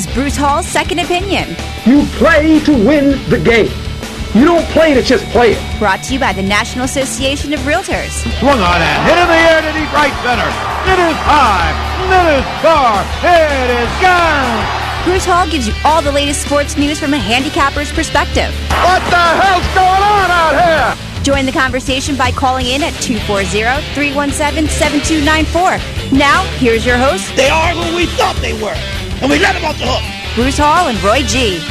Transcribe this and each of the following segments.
Bruce Hall's Second Opinion. You play to win the game. You don't play to just play it. Brought to you by the National Association of Realtors. Swung on and hit in the air to deep right center. It is high. It is far. It is gone. Bruce Hall gives you all the latest sports news from a handicapper's perspective. What the hell's going on out here? Join the conversation by calling in at 240-317-7294. Now, here's your host. They are who we thought they were, and we let them off the hook. Bruce Hall and Roy G.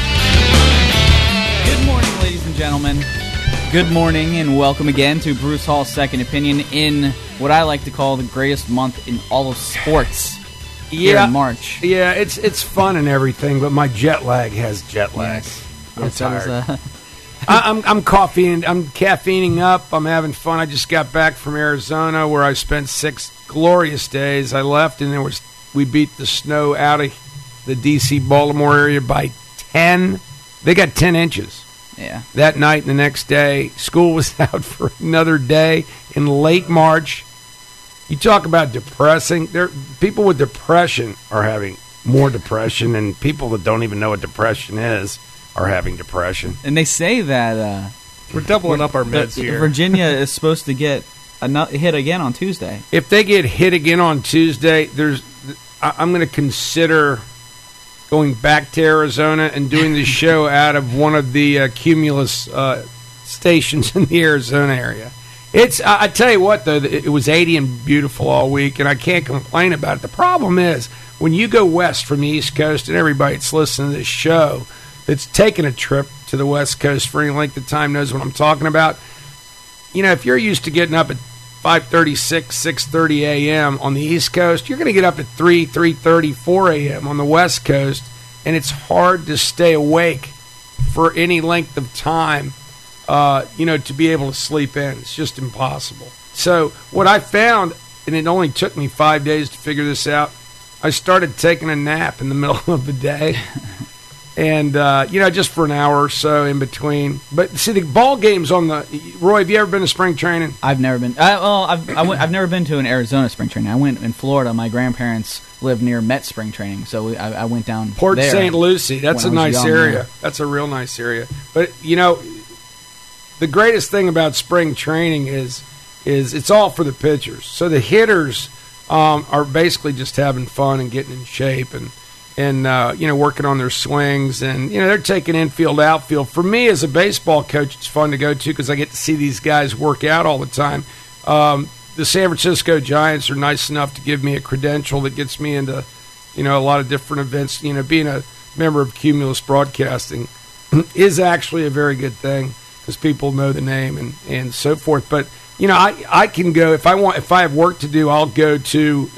Good morning, ladies and gentlemen. Good morning, and welcome again to Bruce Hall's Second Opinion in what I like to call the greatest month in all of sports. Here in March. Yeah, it's fun and everything, but my jet lag has jet lag. Yes. I'm tired. I'm caffeining up. I'm having fun. I just got back from Arizona where I spent 6 glorious days. I left and we beat the snow out of the D.C. Baltimore area by 10. They got 10 inches. Yeah. That night and the next day, school was out for another day in late March. You talk about depressing. People with depression are having more depression, and people that don't even know what depression is are having depression. And they say that we're doubling up our meds here. Virginia is supposed to get hit again on Tuesday. If they get hit again on Tuesday, I'm going to consider going back to Arizona and doing the show out of one of the Cumulus stations in the Arizona area. I tell you what, though, it was 80 and beautiful all week, and I can't complain about it. The problem is, when you go west from the East Coast, and everybody that's listening to this show that's taking a trip to the West Coast for any length of time knows what I'm talking about. You know, if you're used to getting up at 5:30, 6:30 a.m. on the East Coast, you're going to get up at 3:30, 4 a.m. on the West Coast, and it's hard to stay awake for any length of time. To be able to sleep in. It's just impossible. So what I found, and it only took me 5 days to figure this out, I started taking a nap in the middle of the day. And, just for an hour or so in between. But, see, the ball games on the... Roy, have you ever been to spring training? I've never been. I've never been to an Arizona spring training. I went in Florida. My grandparents live near Met spring training, so I went down Port there. St. Lucie. That's a nice area. There. That's a real nice area. But, the greatest thing about spring training is it's all for the pitchers. So the hitters are basically just having fun and getting in shape and working on their swings. And, they're taking infield, outfield. For me as a baseball coach, it's fun to go to because I get to see these guys work out all the time. The San Francisco Giants are nice enough to give me a credential that gets me into, a lot of different events. Being a member of Cumulus Broadcasting is actually a very good thing. Because people know the name and so forth. But, I can go, if I have work to do, I'll go to,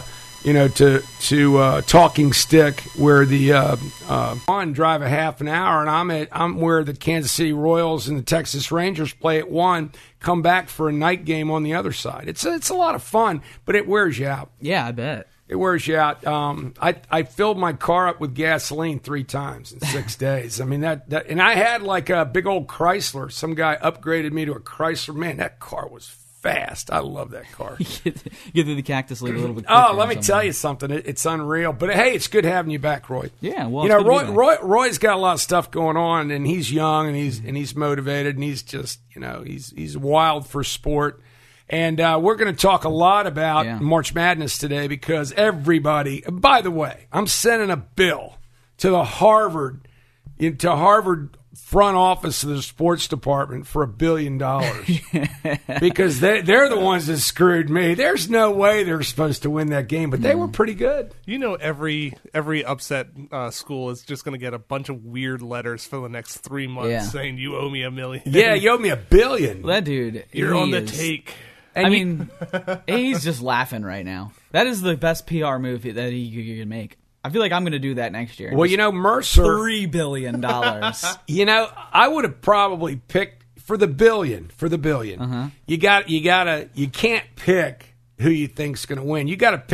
to Talking Stick where drive a half an hour, and I'm where the Kansas City Royals and the Texas Rangers play at 1, come back for a night game on the other side. It's a lot of fun, but it wears you out. Yeah, I bet. It wears you out. I filled my car up with gasoline 3 times in 6 days. I mean, that and I had like a big old Chrysler. Some guy upgraded me to a Chrysler. Man, that car was fast. I love that car. Get through the cactus league a little bit quicker. Oh, let me tell you something. It's unreal. But, hey, it's good having you back, Roy. Yeah, well, Roy's got a lot of stuff going on, and he's young, and he's motivated, and he's just, he's wild for sport. And we're going to talk a lot about March Madness today because everybody, by the way, I'm sending a bill to the Harvard front office of the sports department for $1 billion because they're the ones that screwed me. There's no way they're supposed to win that game, but they were pretty good. Every upset school is just going to get a bunch of weird letters for the next 3 months saying you owe me $1 million. Yeah, you owe me $1 billion. That dude, you're on the take. And he's just laughing right now. That is the best PR move that you can make. I feel like I'm going to do that next year. Well, Mercer... $3 billion. I would have probably picked for the billion. You can't pick who you think's going to win. You got to pick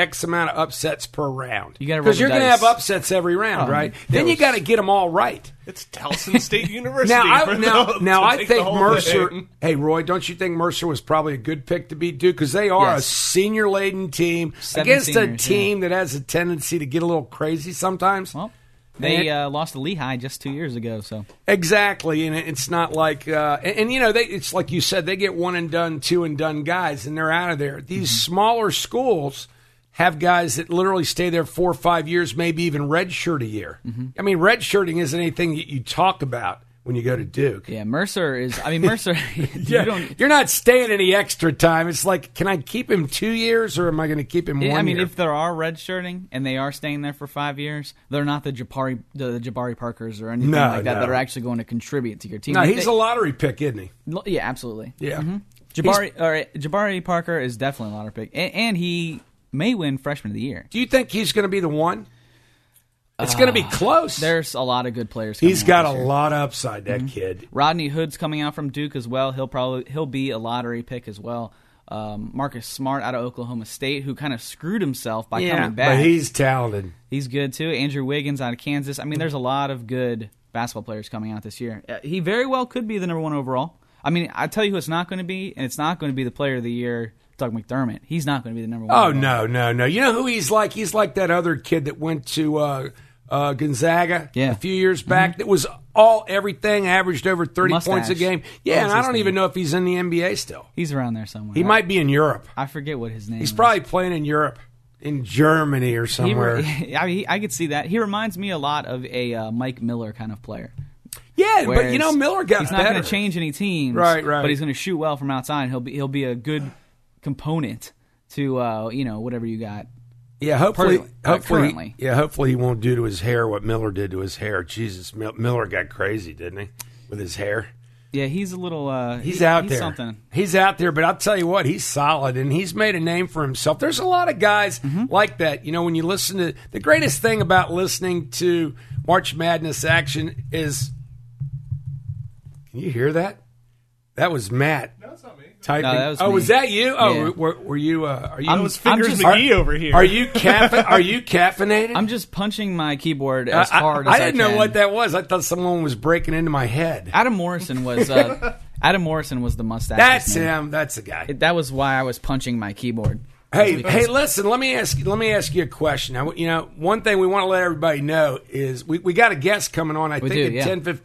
X amount of upsets per round. You got to because you're going to dice. have upsets every round, right? Then you got to get them all right. It's Towson State University. Now I think Mercer. Thing. Hey, Roy, don't you think Mercer was probably a good pick to beat Duke? Because they are a senior-laden team against a team that has a tendency to get a little crazy sometimes. Well, they lost to Lehigh just 2 years ago. So exactly, and it's not like it's like you said, they get one and done, two and done guys, and they're out of there. These smaller schools have guys that literally stay there 4 or 5 years, maybe even redshirt a year. I mean, redshirting isn't anything that you talk about when you go to Duke. Yeah, Mercer is. I mean, Mercer. You're not staying any extra time. It's like, can I keep him 2 years, or am I going to keep him 1 year? I mean, if there are redshirting and they are staying there for 5 years, they're not the Jabari Parkers or anything like that are actually going to contribute to your team. No, he's a lottery pick, isn't he? Yeah, absolutely. Yeah, Jabari Parker is definitely a lottery pick, and he may win Freshman of the Year. Do you think he's going to be the one? It's going to be close. There's a lot of good players. He's got a lot of upside, that kid. Rodney Hood's coming out from Duke as well. He'll be a lottery pick as well. Marcus Smart out of Oklahoma State, who kind of screwed himself by coming back. But he's talented. He's good too. Andrew Wiggins out of Kansas. I mean, there's a lot of good basketball players coming out this year. He very well could be the number one overall. I mean, I tell you who it's not going to be, and it's not going to be the player of the year, Doug McDermott. He's not going to be the number one. Oh, no. You know who he's like? He's like that other kid that went to Gonzaga a few years back that was everything, averaged over 30 points a game. Yeah, and I don't even know if he's in the NBA still. He's around there somewhere. He might be in Europe. I forget what his name is. He's probably playing in Europe, in Germany or somewhere. I could see that. He reminds me a lot of a Mike Miller kind of player. Yeah, but Miller got better. He's not going to change any teams, right? But he's going to shoot well from outside. He'll be a good component to whatever you got. Yeah, hopefully, currently. Hopefully he won't do to his hair what Miller did to his hair. Jesus, Miller got crazy, didn't he, with his hair? Yeah, he's a little. He's out there. Something. He's out there, but I'll tell you what, he's solid, and he's made a name for himself. There's a lot of guys like that. You know, when you listen to the greatest thing about listening to March Madness action is. Can you hear that? That was Matt. No, it's not me. Typing. No, that was me. was that you? Yeah. Oh, were you? Are you? I was Fingers McGee over here. Are you caffeinated? I'm just punching my keyboard as hard as I can. I didn't know what that was. I thought someone was breaking into my head. Adam Morrison was the mustache. That's him. That's the guy. That was why I was punching my keyboard. Hey, listen. Let me ask you a question. Now, one thing we want to let everybody know is we got a guest coming on. I think at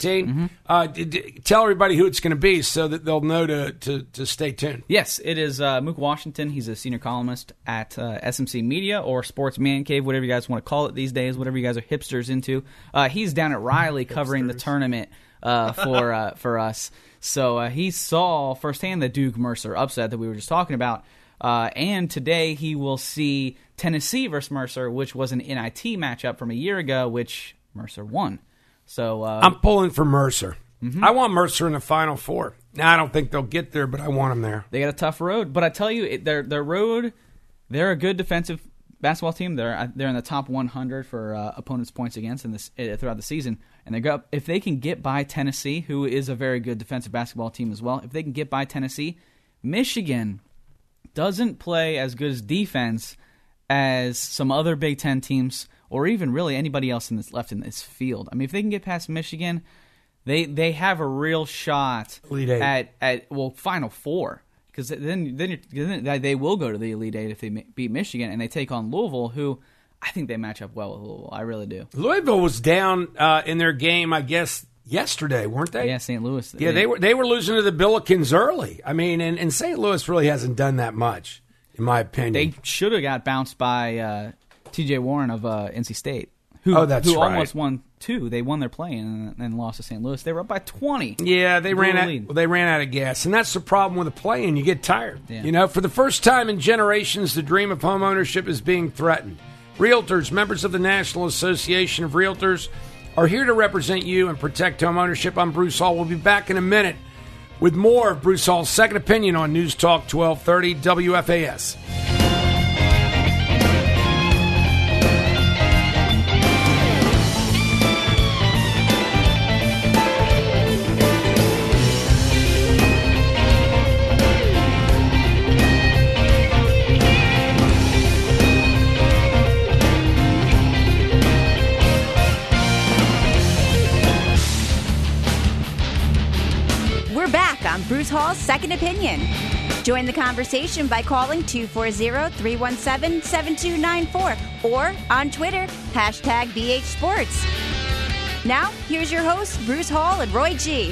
10:15. Tell everybody who it's going to be so that they'll know to stay tuned. Yes, it is Mook Washington. He's a senior columnist at SMC Media or Sports Man Cave, whatever you guys want to call it these days. Whatever you guys are hipsters into. He's down at Riley covering the tournament for us. So he saw firsthand the Duke Mercer upset that we were just talking about. And today he will see Tennessee versus Mercer, which was an NIT matchup from a year ago, which Mercer won. So I'm pulling for Mercer. I want Mercer in the Final Four. Now, I don't think they'll get there, but I want them there. They got a tough road, but I tell you, their road. They're a good defensive basketball team. They're in the top 100 for opponents' points against throughout the season. And if they can get by Tennessee, who is a very good defensive basketball team as well, if they can get by Tennessee, Michigan doesn't play as good as defense as some other Big Ten teams or even really anybody else left in this field. I mean, if they can get past Michigan, they have a real shot at Final Four, because then they will go to the Elite Eight if they beat Michigan, and they take on Louisville, who I think they match up well with Louisville. I really do. Louisville was down in their game, I guess, yesterday, weren't they? Yeah, St. Louis. Yeah, they were losing to the Billikens early. I mean, and St. Louis really hasn't done that much, in my opinion. They should have got bounced by T.J. Warren of NC State, who almost won two. They won their play-in and lost to St. Louis. They were up by 20. Yeah, they ran out of gas, and that's the problem with a play-in. You get tired. Yeah. For the first time in generations, the dream of home ownership is being threatened. Realtors, members of the National Association of Realtors, are here to represent you and protect home ownership. I'm Bruce Hall. We'll be back in a minute with more of Bruce Hall's Second Opinion on News Talk 1230 WFAS. Bruce Hall's Second Opinion. Join the conversation by calling 240-317-7294 or on Twitter, #BHSports. Now, here's your hosts, Bruce Hall and Roy G.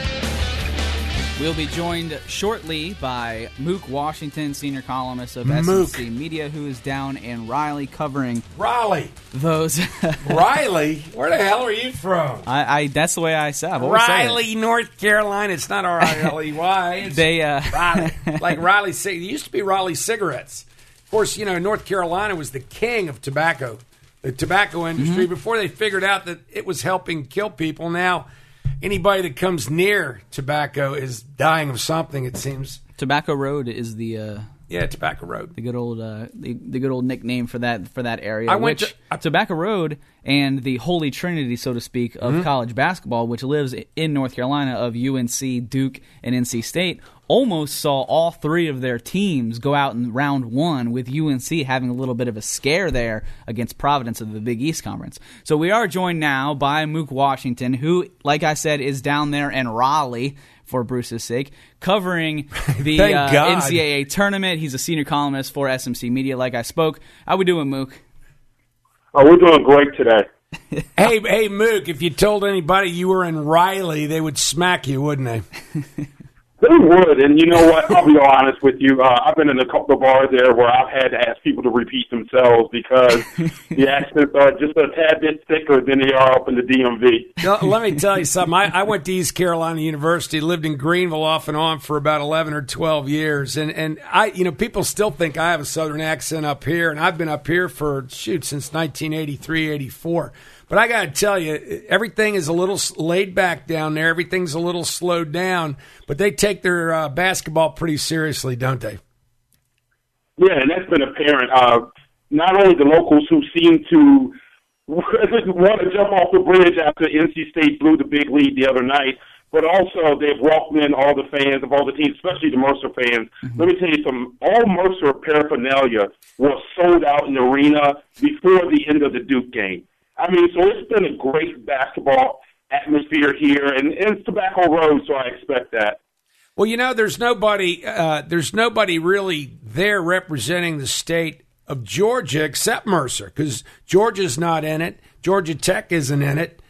We'll be joined shortly by Mook Washington, senior columnist of SMC Media, who is down in Raleigh covering those. Riley? Where the hell are you from? I that's the way I said it. Raleigh, North Carolina. It's not R-I-L-E-Y. It's Raleigh. Like Raleigh. It used to be Raleigh cigarettes. Of course, North Carolina was the king of tobacco, the tobacco industry, before they figured out that it was helping kill people. Now, anybody that comes near tobacco is dying of something, it seems. Tobacco Road is the Tobacco Road, the good old the good old nickname for that area. Tobacco Road and the Holy Trinity, so to speak, of college basketball, which lives in North Carolina, of UNC, Duke, and NC State, almost saw all three of their teams go out in round one, with UNC having a little bit of a scare there against Providence of the Big East Conference. So we are joined now by Mook Washington, who, like I said, is down there in Raleigh, for Bruce's sake, covering the NCAA tournament. He's a senior columnist for SMC Media, like I spoke. How we doing, Mook? Oh, we're doing great today. Hey, Mook, if you told anybody you were in Raleigh, they would smack you, wouldn't they? They would, and you know what? I'll be honest with you. I've been in a couple of bars there where I've had to ask people to repeat themselves because the accents are just a tad bit thicker than they are up in the DMV. Let me tell you something. I went to East Carolina University, lived in Greenville off and on for about 11 or 12 years, and people still think I have a Southern accent up here, and I've been up here for, since 1983, 84. But I got to tell you, everything is a little laid back down there. Everything's a little slowed down. But they take their basketball pretty seriously, don't they? Yeah, and that's been apparent. Not only the locals who seem to want to jump off the bridge after NC State blew the big lead the other night, but also they've welcomed in all the fans of all the teams, especially the Mercer fans. Let me tell you something. All Mercer paraphernalia was sold out in the arena before the end of the Duke game. I mean, so it's been a great basketball atmosphere here, and it's Tobacco Road, so I expect that. Well, there's nobody really there representing the state of Georgia except Mercer, because Georgia's not in it. Georgia Tech isn't in it.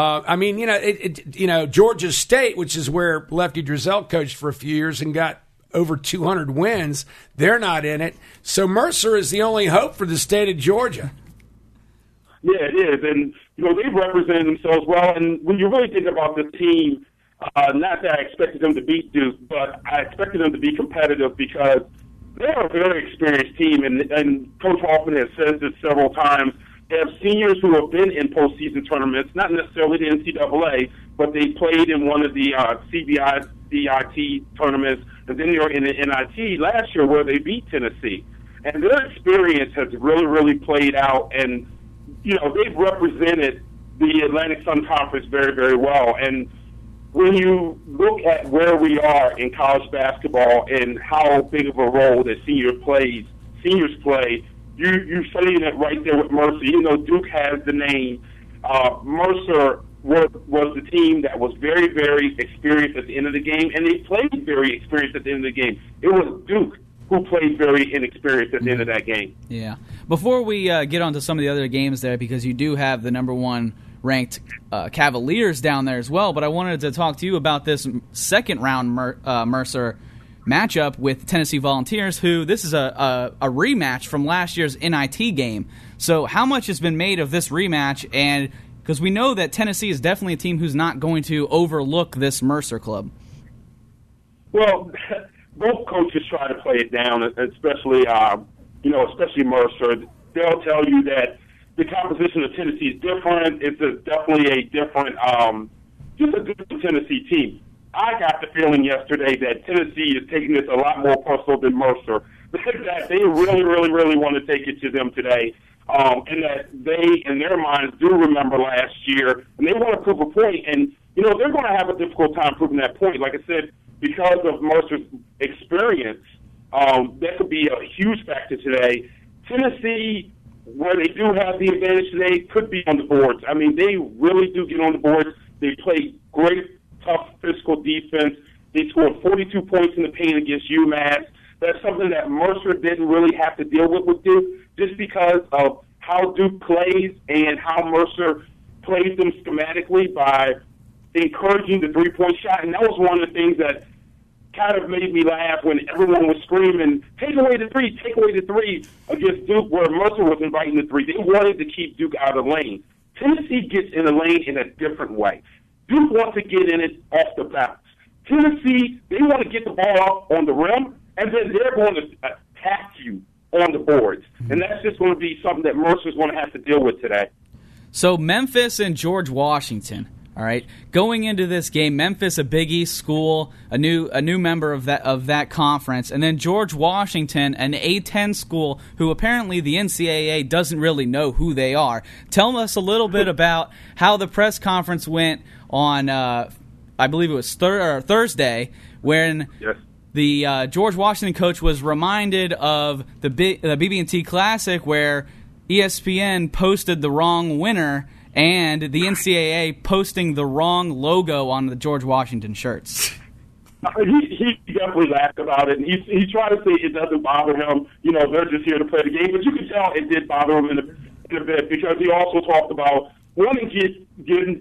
Georgia State, which is where Lefty Driesell coached for a few years and got over 200 wins, they're not in it. So Mercer is the only hope for the state of Georgia. Yeah, it is, and they've represented themselves well. And when you really think about this team, not that I expected them to beat Duke, but I expected them to be competitive because they're a very experienced team. And Coach Hoffman has said this several times. They have seniors who have been in postseason tournaments, not necessarily the NCAA, but they played in one of the CBI CIT tournaments, and then they were in the NIT last year where they beat Tennessee. And their experience has really, really played out, and they've represented the Atlantic Sun Conference very, very well. And when you look at where we are in college basketball and how big of a role that seniors play, you're saying it right there with Mercer. Duke has the name. Mercer was the team that was very, very experienced at the end of the game, and they played very experienced at the end of the game. It was Duke who played very inexperienced at the end of that game. Yeah. Before we get on to some of the other games there, because you do have the number one ranked Cavaliers down there as well, but I wanted to talk to you about this second-round Mercer matchup with Tennessee Volunteers, who this is a rematch from last year's NIT game. So how much has been made of this rematch? And because we know that Tennessee is definitely a team who's not going to overlook this Mercer club. Well, both coaches try to play it down, especially Mercer. They'll tell you that the composition of Tennessee is different. It's definitely a different, just a different Tennessee team. I got the feeling yesterday that Tennessee is taking this a lot more personal than Mercer. That they really, really, really want to take it to them today. And that they, in their minds, do remember last year, and they want to prove a point. And, they're going to have a difficult time proving that point. Like I said, because of Mercer's experience, that could be a huge factor today. Tennessee, where they do have the advantage today, could be on the boards. I mean, they really do get on the boards. They play great, tough physical defense. They scored 42 points in the paint against UMass. That's something that Mercer didn't really have to deal with Duke, just because of how Duke plays and how Mercer plays them schematically by encouraging the three-point shot. And that was one of the things that kind of made me laugh when everyone was screaming, take away the three against Duke, where Mercer was inviting the three. They wanted to keep Duke out of the lane. Tennessee gets in the lane in a different way. Duke wants to get in it off the bounce. Tennessee, they want to get the ball up on the rim, and then they're going to attack you on the boards. And that's just going to be something that Mercer's going to have to deal with today. So Memphis and George Washington, all right, going into this game, Memphis, a Big East school, a new member of that conference, and then George Washington, an A-10 school who apparently the NCAA doesn't really know who they are. Tell us a little bit about how the press conference went on, I believe it was Thursday, when the George Washington coach was reminded of the BB&T Classic, where ESPN posted the wrong winner and the NCAA posting the wrong logo on the George Washington shirts. He definitely laughed about it, and he tried to say it doesn't bother him. You know, they're just here to play the game. But you can tell it did bother him in a bit, because he also talked about wanting getting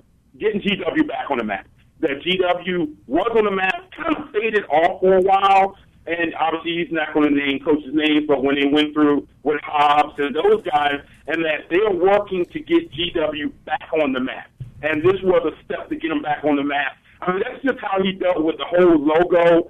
GW back on the map. That GW was on the map, kind of faded off for a while, and obviously he's not going to name coaches' names, but when they went through with Hobbs and those guys, and that they are working to get GW back on the map. And this was a step to get him back on the map. I mean, that's just how he dealt with the whole logo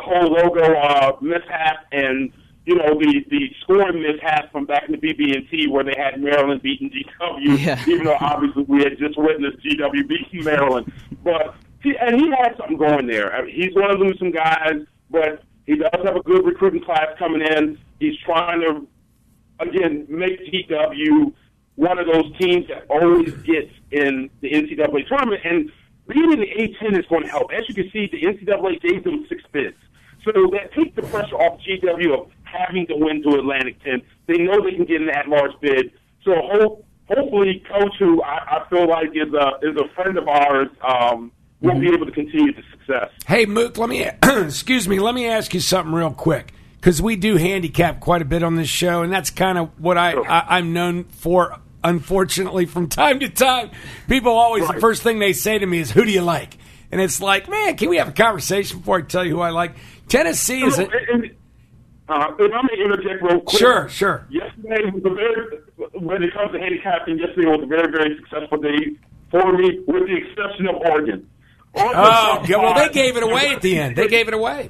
mishap, and you know the scoring mishap from back in the BB&T, where they had Maryland beating GW, even though obviously we had just witnessed GW beating Maryland. But he had something going there. I mean, he's going to lose some guys, but he does have a good recruiting class coming in. He's trying to, again, make GW one of those teams that always gets in the NCAA tournament. And being in the A-10 is going to help. As you can see, the NCAA gave them 6 bids. So that takes the pressure off GW of having to win to Atlantic 10. They know they can get an at-large bid. So hopefully, Coach, who I feel like is a friend of ours, will be able to continue the success. Hey, Mook, let me ask you something real quick, because we do handicap quite a bit on this show, and that's kind of what I'm known for, unfortunately, from time to time. People always, the first thing they say to me is, who do you like? And it's like, man, can we have a conversation before I tell you who I like? Tennessee is if I may interject real quick. Sure. Yesterday was when it comes to handicapping, yesterday was a very, very successful day for me, with the exception of Oregon. Well, they gave it away at the end. They gave it away.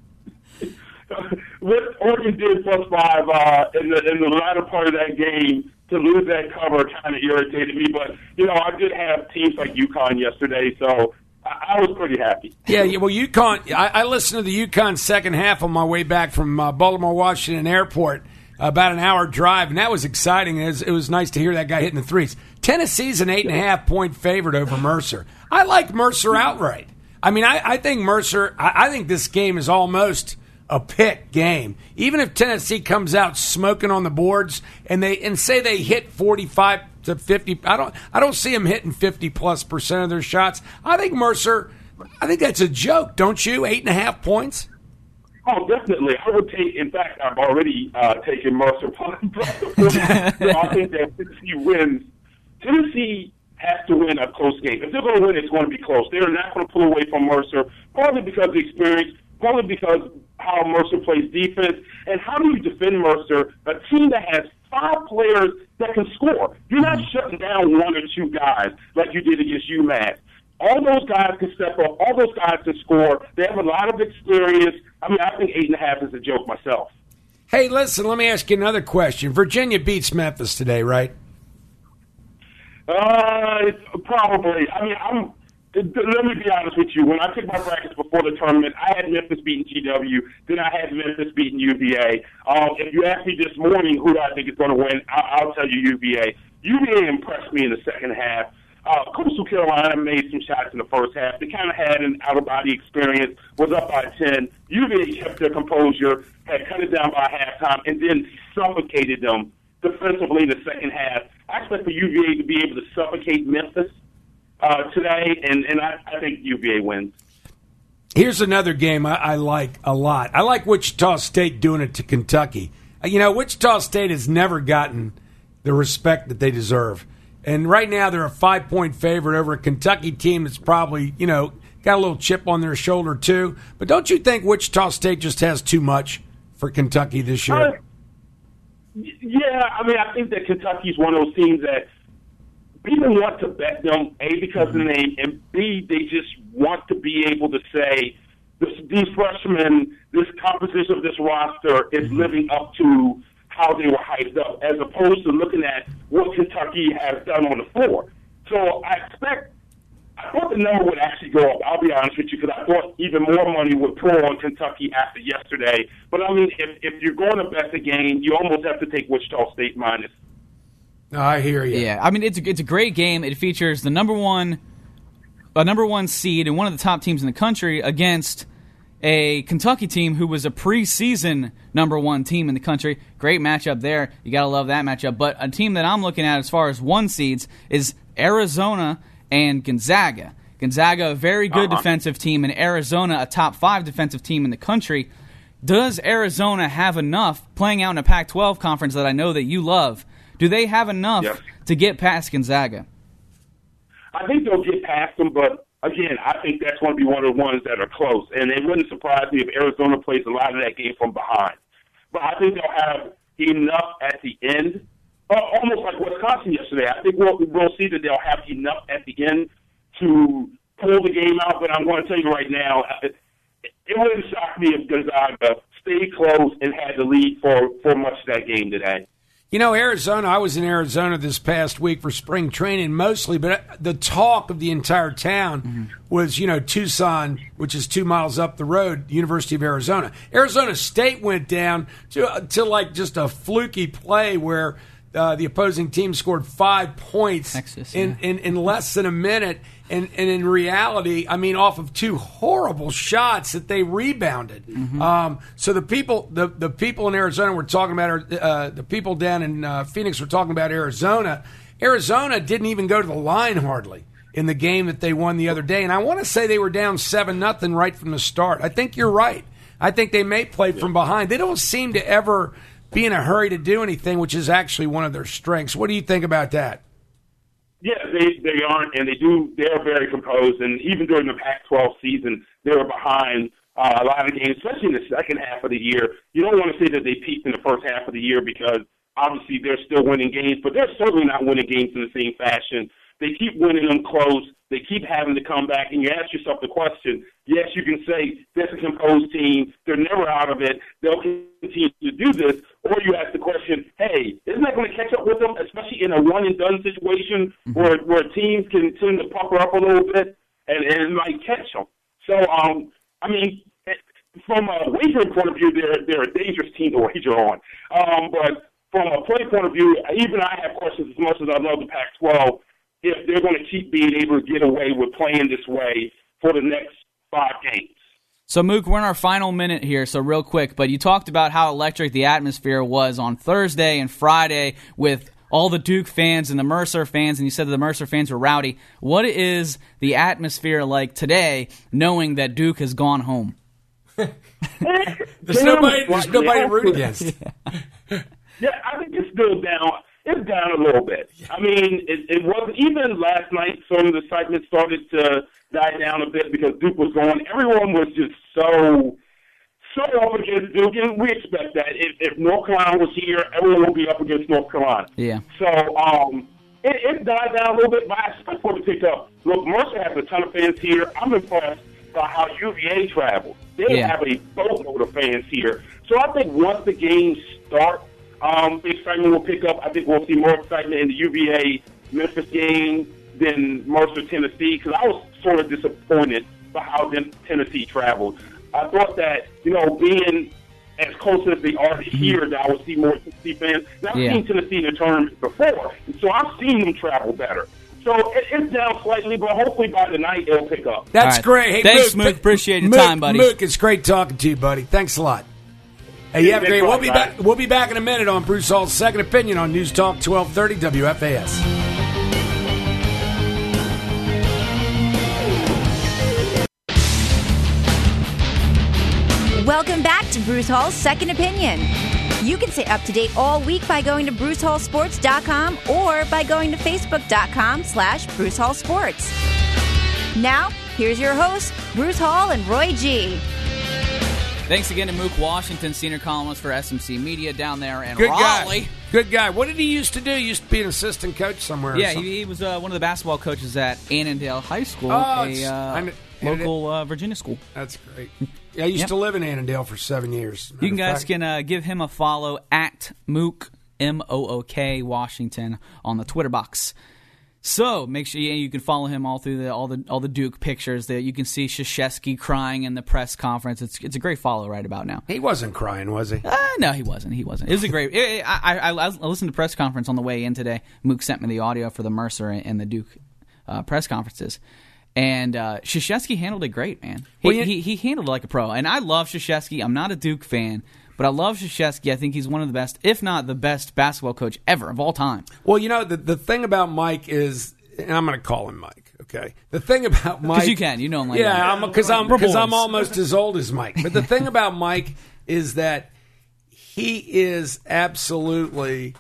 What Oregon did +5 in the latter part of that game, to lose that cover kind of irritated me. But, you know, I did have teams like UConn yesterday, so I was pretty happy. Yeah, well, UConn, I listened to the UConn second half on my way back from Baltimore Washington Airport, about an hour drive, and that was exciting. It was nice to hear that guy hitting the threes. Tennessee's an 8.5-point favorite over Mercer. I like Mercer outright. I mean, I think Mercer, I think this game is almost a pick game. Even if Tennessee comes out smoking on the boards and say they hit 45 to 50, I don't see them hitting 50+% of their shots. I think Mercer, that's a joke, don't you? 8.5 points? Oh, definitely. I would take. In fact, I've already taken Mercer. So I think that Tennessee wins. Tennessee has to win a close game. If they're going to win, it's going to be close. They're not going to pull away from Mercer, partly because of the experience, partly because how Mercer plays defense, and how do you defend Mercer, a team that has 5 players that can score? You're not shutting down 1 or 2 guys like you did against UMass. All those guys can step up. All those guys can score. They have a lot of experience. I mean, I think 8.5 is a joke myself. Hey, listen, let me ask you another question. Virginia beats Memphis today, right? Probably. I mean, let me be honest with you. When I took my brackets before the tournament, I had Memphis beating GW. Then I had Memphis beating UVA. If you ask me this morning who do I think is going to win, I'll tell you UVA. UVA impressed me in the second half. Coastal Carolina made some shots in the first half. They kind of had an out-of-body experience, was up by 10. UVA kept their composure, had cut it down by halftime, and then suffocated them defensively in the second half. I expect for UVA to be able to suffocate Memphis today, and I think UVA wins. Here's another game I like a lot. I like Wichita State doing it to Kentucky. Wichita State has never gotten the respect that they deserve. And right now they're a 5-point favorite over a Kentucky team that's probably, got a little chip on their shoulder too. But don't you think Wichita State just has too much for Kentucky this year? Yeah, I think that Kentucky's one of those teams that people want to bet them, A, because of the name, and B, they just want to be able to say these freshmen, this composition of this roster is living up to how they were hyped up, as opposed to looking at what Kentucky has done on the floor. So I thought the number would actually go up, I'll be honest with you, because I thought even more money would pour on Kentucky after yesterday. But, if you're going to bet the game, you almost have to take Wichita State minus. I hear you. Yeah, it's a great game. It features the number one seed and one of the top teams in the country against a Kentucky team who was a preseason number one team in the country. Great matchup there. You got to love that matchup. But a team that I'm looking at as far as one seeds is Arizona and Gonzaga. Gonzaga, a very good defensive team, and Arizona, a top 5 defensive team in the country. Does Arizona have enough, playing out in a Pac-12 conference that I know that you love, do they have enough to get past Gonzaga? I think they'll get past them, but again, I think that's going to be one of the ones that are close. And it wouldn't surprise me if Arizona plays a lot of that game from behind. But I think they'll have enough at the end, almost like Wisconsin yesterday. I think we'll see that they'll have enough at the end to pull the game out. But I'm going to tell you right now, it wouldn't shock me if Gonzaga stayed close and had the lead for much of that game today. Arizona, I was in Arizona this past week for spring training mostly, but the talk of the entire town was, Tucson, which is 2 miles up the road, University of Arizona. Arizona State went down to like just a fluky play where the opposing team scored 5 points in less than a minute. And in reality, off of 2 horrible shots that they rebounded. So the people in Arizona were talking about, the people down in Phoenix were talking about Arizona. Arizona didn't even go to the line hardly in the game that they won the other day. And I want to say they were down 7-0 right from the start. I think you're right. I think they may play from behind. They don't seem to ever be in a hurry to do anything, which is actually one of their strengths. What do you think about that? Yeah, they aren't, and they're very composed, and even during the Pac-12 season, they were behind a lot of games, especially in the second half of the year. You don't want to say that they peaked in the first half of the year because obviously they're still winning games, but they're certainly not winning games in the same fashion. They keep winning them close. They keep having to come back, and you ask yourself the question, yes, you can say that's a composed team. They're never out of it. They'll continue to do this. Or you ask the question, hey, isn't that going to catch up with them, especially in a one-and-done situation where teams can tend to pucker up a little bit and might catch them. So, from a wagering point of view, they're a dangerous team to wager on. But from a play point of view, even I have questions as much as I love the Pac-12, if they're going to keep being able to get away with playing this way for the next 5 games. So, Mook, we're in our final minute here, so real quick, but you talked about how electric the atmosphere was on Thursday and Friday with all the Duke fans and the Mercer fans, and you said that the Mercer fans were rowdy. What is the atmosphere like today, knowing that Duke has gone home? There's nobody to root against. Yeah, I think it's still down. It's down a little bit. It was even last night. Some of the excitement started to die down a bit because Duke was going. Everyone was just so up against Duke, and we expect that. If North Carolina was here, everyone will be up against North Carolina. Yeah. So it died down a little bit, but I expect for it to pick up. Look, Mercer has a ton of fans here. I'm impressed by how UVA traveled. They have a boatload of fans here. So I think once the games start, the excitement will pick up. I think we'll see more excitement in the UVA-Memphis game than Mercer-Tennessee, because I was sort of disappointed by how Tennessee traveled. I thought that, being as close as they are here, that I would see more Tennessee fans. Now, I've seen Tennessee in the tournament before, and so I've seen them travel better. So it's down slightly, but hopefully by the night it'll pick up. That's great. Hey, thanks, Mook. Appreciate your time, buddy. Mook, it's great talking to you, buddy. Thanks a lot. Hey, you have a great. We'll be back in a minute on Bruce Hall's Second Opinion on News Talk 1230 WFAS. to Bruce Hall's Second Opinion. You can stay up to date all week by going to BruceHallSports.com or by going to Facebook.com/Bruce Hall Sports. Now, here's your hosts, Bruce Hall and Roy G. Thanks again to Mook Washington, senior columnist for SMC Media down there in Good Raleigh. Guy. Good guy. What did he used to do? He used to be an assistant coach somewhere. Yeah, he was one of the basketball coaches at Annandale High School, local Virginia school. That's great. Yeah, I used to live in Annandale for 7 years. You guys can give him a follow at Mook, M-O-O-K, Washington on the Twitter box. So make sure you can follow him all through all the Duke pictures. That you can see Krzyzewski crying in the press conference. It's a great follow right about now. He wasn't crying, was he? No, he wasn't. It was a great. I listened to press conference on the way in today. Mook sent me the audio for the Mercer and the Duke press conferences. And Krzyzewski handled it great, man. He handled it like a pro. And I love Krzyzewski. I'm not a Duke fan, but I love Krzyzewski. I think he's one of the best, if not the best, basketball coach ever of all time. Well, the thing about Mike is, and I'm going to call him Mike, okay? The thing about Mike... Because you know him like that. Yeah, because I'm almost as old as Mike. But the thing about Mike is that he is absolutely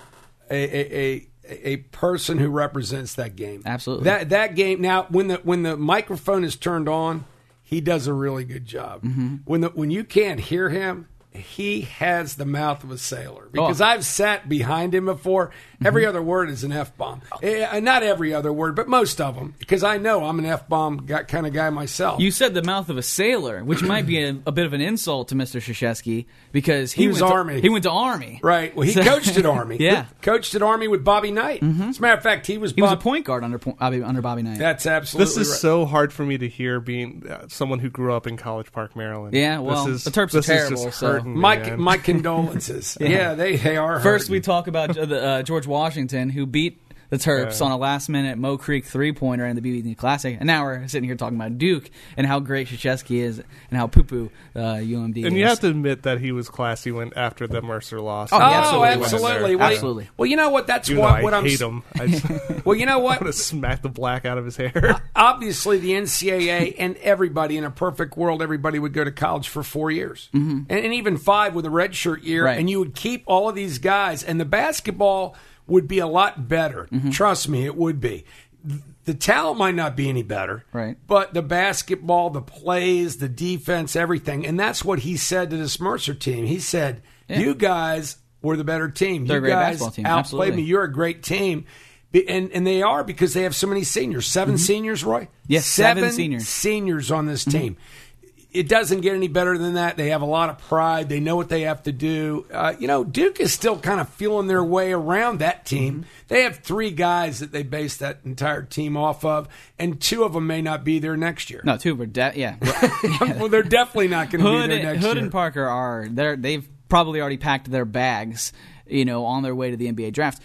a person who represents that game. Absolutely. That game. Now, when the microphone is turned on, he does a really good job. Mm-hmm. When you can't hear him, he has the mouth of a sailor. Because I've sat behind him before. Every other word is an F-bomb. Not every other word, but most of them. Because I know I'm an F-bomb kind of guy myself. You said the mouth of a sailor, which might be a bit of an insult to Mr. Krzyzewski, because he was Army. He went to Army. Right. Well, he coached at Army. Yeah. Coached at Army with Bobby Knight. Mm-hmm. As a matter of fact, he was a point guard under Bobby Knight. That's absolutely This is so hard for me to hear, being someone who grew up in College Park, Maryland. Yeah, well, the Terps are terrible. So. My condolences. Yeah, they are. First, hurting. we talk about George Washington, who beat the Terps on a last-minute Mo Creek three-pointer in the BB Classic. And now we're sitting here talking about Duke and how great Krzyzewski is and how poo-poo UMD is. And you have to admit that he was classy after the Mercer loss. Oh, absolutely. Absolutely. Well, you know what? That's Even what I I'm... hate him. Well, you know what? I'm going to smack the black out of his hair. Obviously, the NCAA and everybody, in a perfect world, everybody would go to college for 4 years. Mm-hmm. And even 5 with a redshirt year. Right. And you would keep all of these guys. And the basketball would be a lot better. Mm-hmm. Trust me, it would be. The talent might not be any better, right? But the basketball, the plays, the defense, everything. And that's what he said to this Mercer team. He said, you guys were the better team. They're you a great guys basketball team. outplayed Absolutely. me. You're a great team. And they are, because they have so many seniors. 7 seniors, Roy? Yes, 7 seniors. Seniors on this team. It doesn't get any better than that. They have a lot of pride. They know what they have to do. Duke is still kind of feeling their way around that team. Mm-hmm. They have 3 guys that they base that entire team off of, and 2 of them may not be there next year. No, 2 were yeah. Well, they're definitely not going to be there next year. Hood and Parker are. They've probably already packed their bags, on their way to the NBA draft.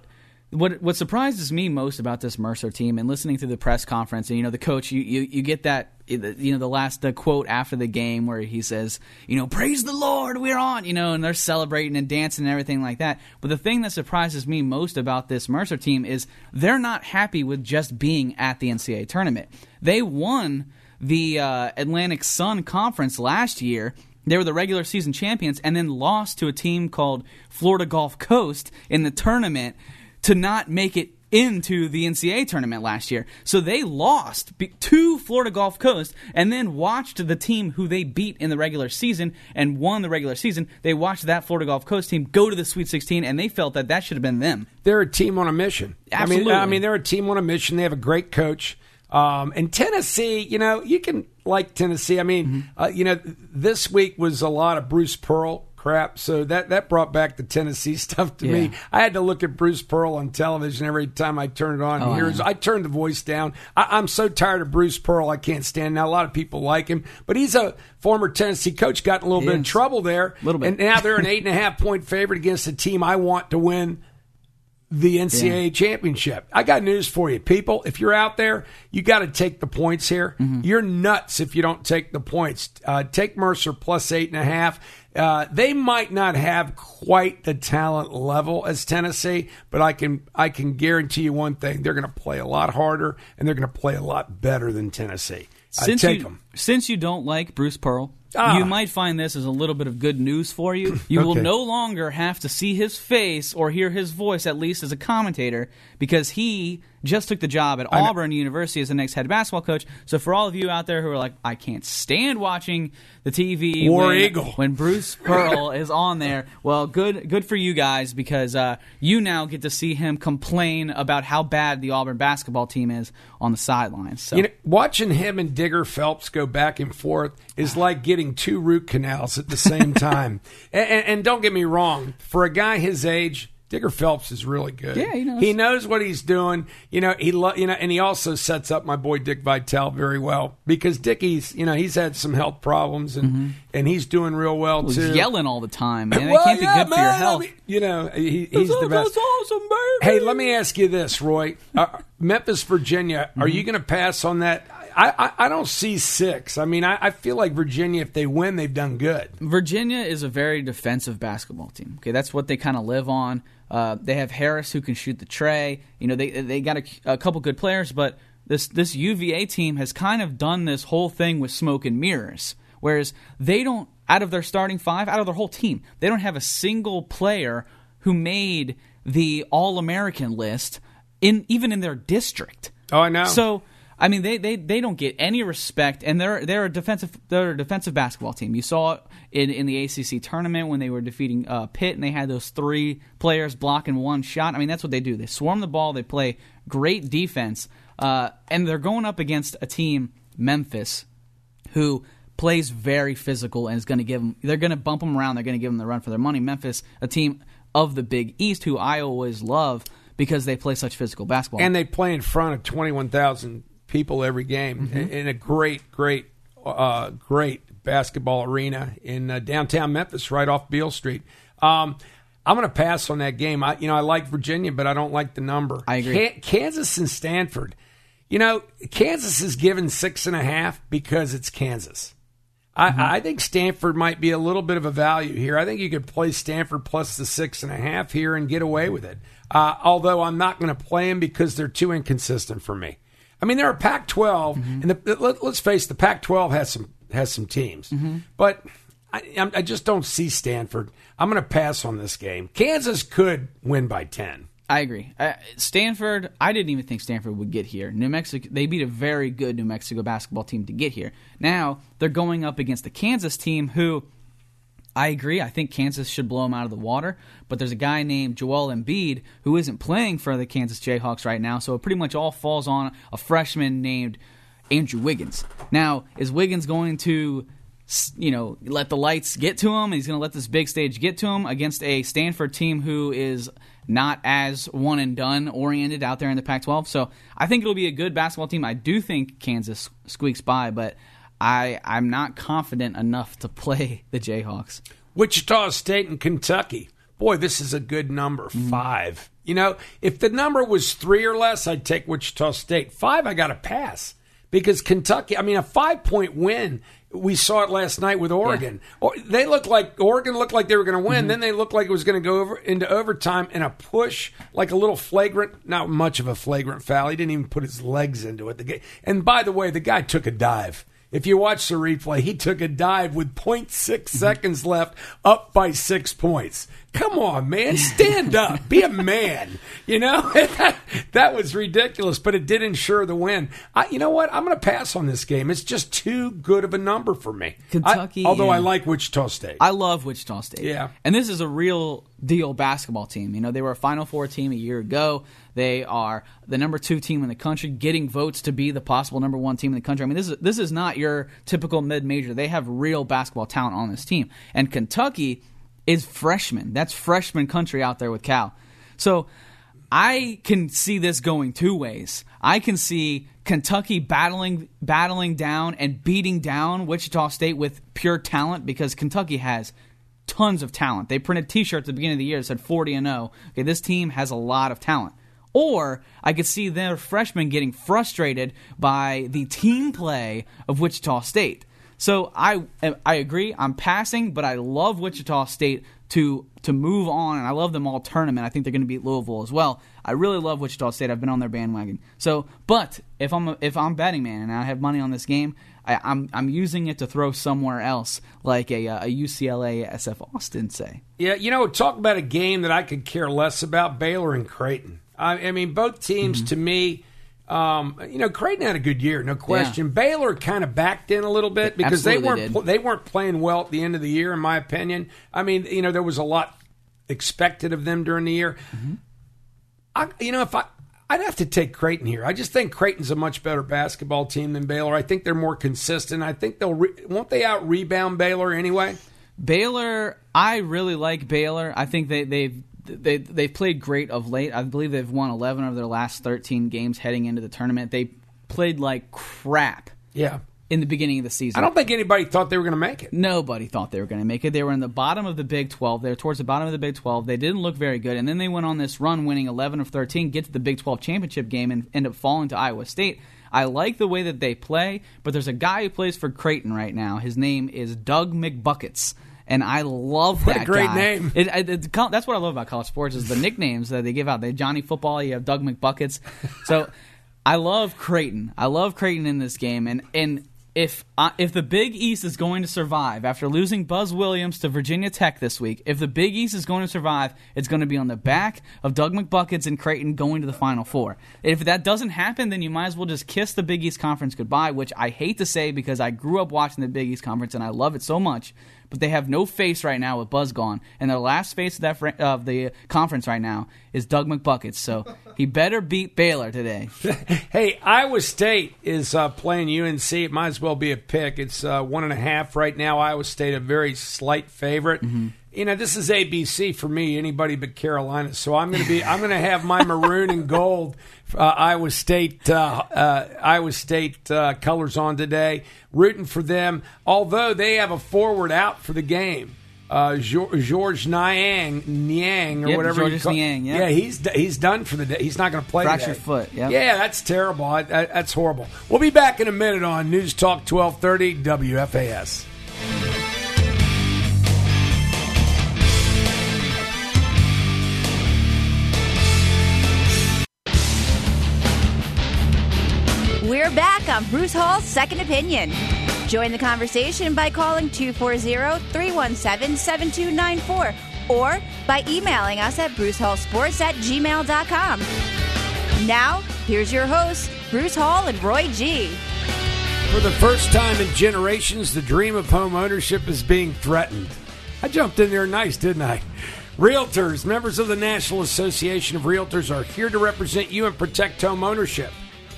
What surprises me most about this Mercer team, and listening to the press conference, and the coach, you get that the quote after the game where he says, praise the Lord, we're on, and they're celebrating and dancing and everything like that. But the thing that surprises me most about this Mercer team is they're not happy with just being at the NCAA tournament. They won the Atlantic Sun Conference last year. They were the regular season champions, and then lost to a team called Florida Gulf Coast in the tournament to not make it into the NCAA tournament last year. So they lost to Florida Gulf Coast and then watched the team who they beat in the regular season and won the regular season. They watched that Florida Gulf Coast team go to the Sweet 16, and they felt that should have been them. They're a team on a mission. Absolutely. I mean, they're a team on a mission. They have a great coach. And Tennessee, you can like Tennessee. I mean, this week was a lot of Bruce Pearl crap, so that brought back the Tennessee stuff to me. I had to look at Bruce Pearl on television every time I turned it on. I turned the voice down. I'm so tired of Bruce Pearl, I can't stand. Now, a lot of people like him, but he's a former Tennessee coach, got in a little bit of trouble there. A little bit. And now they're an 8.5-point favorite against a team I want to win the NCAA championship. I got news for you, people. If you're out there, you got to take the points here. Mm-hmm. You're nuts if you don't take the points. Take Mercer plus 8.5. They might not have quite the talent level as Tennessee, but I can guarantee you one thing: they're going to play a lot harder and they're going to play a lot better than Tennessee. Take them. Since you don't like Bruce Pearl, you might find this as a little bit of good news for you. You will no longer have to see his face or hear his voice, at least as a commentator, because he just took the job at Auburn University as the next head basketball coach. So for all of you out there who are like, I can't stand watching the TV when Bruce Pearl is on there, well, good for you guys, because you now get to see him complain about how bad the Auburn basketball team is on the sidelines. So watching him and Digger Phelps go back and forth is like getting 2 root canals at the same time. And don't get me wrong, for a guy his age, Digger Phelps is really good. Yeah, he knows what he's doing. And he also sets up my boy Dick Vitale very well, because Dickie's, he's had some health problems and he's doing real well too. He's yelling all the time, man. It can't be good for your health. He's the best. That's awesome, baby. Hey, let me ask you this, Roy. Memphis, Virginia. Are you going to pass on that? I don't see 6. I mean, I feel like Virginia, if they win, they've done good. Virginia is a very defensive basketball team. Okay, that's what they kind of live on. They have Harris who can shoot the tray. They got a couple good players, but this UVA team has kind of done this whole thing with smoke and mirrors, whereas they don't, out of their starting 5, out of their whole team, they don't have a single player who made the All-American list even in their district. Oh, I know. So, I mean, they don't get any respect, and they're a defensive basketball team. You saw it in the ACC tournament when they were defeating Pitt, and they had those 3 players blocking 1 shot. I mean, that's what they do. They swarm the ball. They play great defense, and they're going up against a team, Memphis, who plays very physical and is going to give them. They're going to bump them around. They're going to give them the run for their money. Memphis, a team of the Big East, who I always love because they play such physical basketball, and they play in front of 21,000 people every game in a great basketball arena in downtown Memphis, right off Beale Street. I'm going to pass on that game. I like Virginia, but I don't like the number. I agree. Kansas and Stanford. Kansas is given 6.5 because it's Kansas. I think Stanford might be a little bit of a value here. I think you could play Stanford plus the 6.5 here and get away with it. Although I'm not going to play them because they're too inconsistent for me. I mean, they're a Pac-12, and let's face it, the Pac-12 has some teams, but I just don't see Stanford. I'm going to pass on this game. Kansas could win by 10. I agree. Stanford, I didn't even think Stanford would get here. New Mexico, they beat a very good New Mexico basketball team to get here. Now they're going up against the Kansas team, who I agree. I think Kansas should blow them out of the water. But there's a guy named Joel Embiid who isn't playing for the Kansas Jayhawks right now, so it pretty much all falls on a freshman named Andrew Wiggins. Now, is Wiggins going to, let the lights get to him, and he's going to let this big stage get to him against a Stanford team who is not as one-and-done oriented out there in the Pac-12? So I think it'll be a good basketball team. I do think Kansas squeaks by, but I'm not confident enough to play the Jayhawks. Wichita State and Kentucky. Boy, this is a good number, 5. If the number was 3 or less, I'd take Wichita State. 5, I got to pass. Because Kentucky, a 5-point win, we saw it last night with Oregon. Yeah. Oregon looked like they were going to win. Then they looked like it was going to go into overtime, and a push, like a little flagrant, not much of a flagrant foul. He didn't even put his legs into it. And by the way, the guy took a dive. If you watch the replay, he took a dive with 0.6 seconds left, up by 6 points. Come on, man. Stand up. Be a man. That was ridiculous, but it did ensure the win. You know what? I'm going to pass on this game. It's just too good of a number for me. Kentucky. Although I like Wichita State. I love Wichita State. Yeah. And this is a real deal basketball team. They were a Final Four team a year ago. They are the number 2 team in the country, getting votes to be the possible number 1 team in the country. This is not your typical mid-major. They have real basketball talent on this team. And Kentucky is freshmen. That's freshman country out there with Cal. So I can see this going 2 ways. I can see Kentucky battling down and beating down Wichita State with pure talent, because Kentucky has tons of talent. They printed T-shirts at the beginning of the year that said 40-0. Okay, this team has a lot of talent. Or I could see their freshmen getting frustrated by the team play of Wichita State. So I agree. I'm passing, but I love Wichita State to move on, and I love them all tournament. I think they're going to beat Louisville as well. I really love Wichita State. I've been on their bandwagon. So, but if I'm betting man and I have money on this game, I'm using it to throw somewhere else, like a UCLA SF Austin, say. Yeah, talk about a game that I could care less about, Baylor and Creighton. I mean, both teams to me. Creighton had a good year, no question. Yeah. Baylor kind of backed in a little bit because they weren't playing well at the end of the year, in my opinion. I mean, there was a lot expected of them during the year. Mm-hmm. I'd have to take Creighton here. I just think Creighton's a much better basketball team than Baylor. I think they're more consistent. I think won't they out rebound Baylor anyway? Baylor, I really like Baylor. I think they've played great of late. I believe they've won 11 of their last 13 games heading into the tournament. They played like crap. Yeah. In the beginning of the season. I don't think anybody thought they were going to make it. Nobody thought they were going to make it. They were in the bottom of the Big 12. They were towards the bottom of the Big 12. They didn't look very good. And then they went on this run winning 11 of 13, get to the Big 12 championship game, and end up falling to Iowa State. I like the way that they play, but there's a guy who plays for Creighton right now. His name is Doug McBuckets. And I love that guy. What a great name. That's what I love about college sports is the nicknames that they give out. They have Johnny Football, you have Doug McBuckets. So I love Creighton. I love Creighton in this game. And if the Big East is going to survive after losing Buzz Williams to Virginia Tech this week, if the Big East is going to survive, it's going to be on the back of Doug McBuckets and Creighton going to the Final Four. If that doesn't happen, then you might as well just kiss the Big East Conference goodbye, which I hate to say because I grew up watching the Big East Conference and I love it so much. But they have no face right now with Buzz gone. And their last face of the conference right now is Doug McBuckets. So he better beat Baylor today. Hey, Iowa State is playing UNC. It might as well be a pick. It's 1.5 right now. Iowa State a very slight favorite. Mm-hmm. This is ABC for me, anybody but Carolina. So I'm going to have my maroon and gold Iowa State colors on today, rooting for them. Although they have a forward out for the game, George Niang or whatever. George Niang. Yeah, he's done for the day. He's not going to play today. Fractured foot. Yep. Yeah, that's terrible. That's horrible. We'll be back in a minute on News Talk 1230 WFAS. We're back on Bruce Hall's Second Opinion. Join the conversation by calling 240-317-7294 or by emailing us at brucehallsports@gmail.com. Now, here's your hosts, Bruce Hall and Roy G. For the first time in generations, the dream of home ownership is being threatened. I jumped in there nice, didn't I? Realtors, members of the National Association of Realtors, are here to represent you and protect home ownership.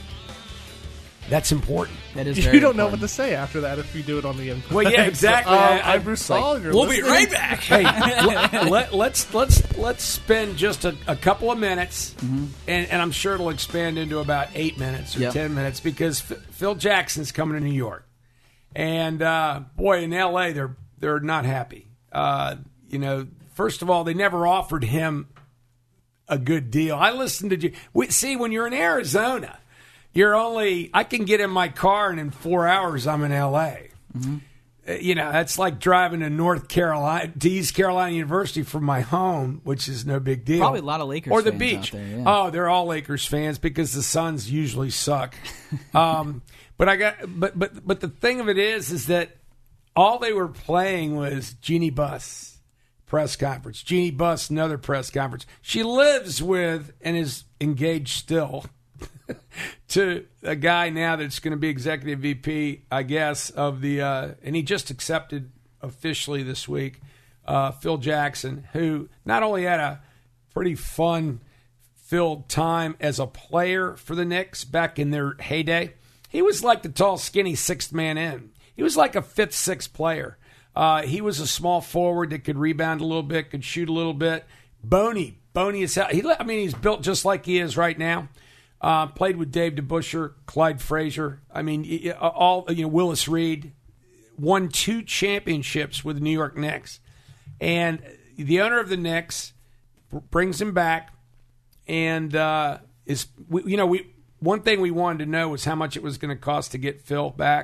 That's important. That is you don't know what to say after that if you do it on the input. Well, yeah, exactly. I'm Bruce Hall. We'll be right back. Hey, let's spend just a couple of minutes, and I'm sure it'll expand into about 8 minutes or 10 minutes because Phil Jackson's coming to New York, and boy, in L.A. they're not happy. First of all, they never offered him a good deal. I listened to you. See, when you're in Arizona. I can get in my car and in 4 hours I'm in L.A. Mm-hmm. That's like driving to East Carolina University from my home, which is no big deal. Probably a lot of Lakers or the fans beach. Out there, yeah. Oh, they're all Lakers fans because the Suns usually suck. But the thing of it is that all they were playing was Jeannie Buss press conference. Jeannie Buss, another press conference. She lives with and is engaged still to a guy now that's going to be executive VP, I guess, of the and he just accepted officially this week, Phil Jackson, who not only had a pretty fun-filled time as a player for the Knicks back in their heyday, he was like the tall, skinny sixth man in. He was like a fifth, sixth player. He was a small forward that could rebound a little bit, could shoot a little bit. Bony as hell. He's built just like he is right now. Played with Dave DeBusschere, Clyde Frazier. Willis Reed. Won 2 championships with the New York Knicks. And the owner of the Knicks brings him back. And one thing we wanted to know was how much it was going to cost to get Phil back.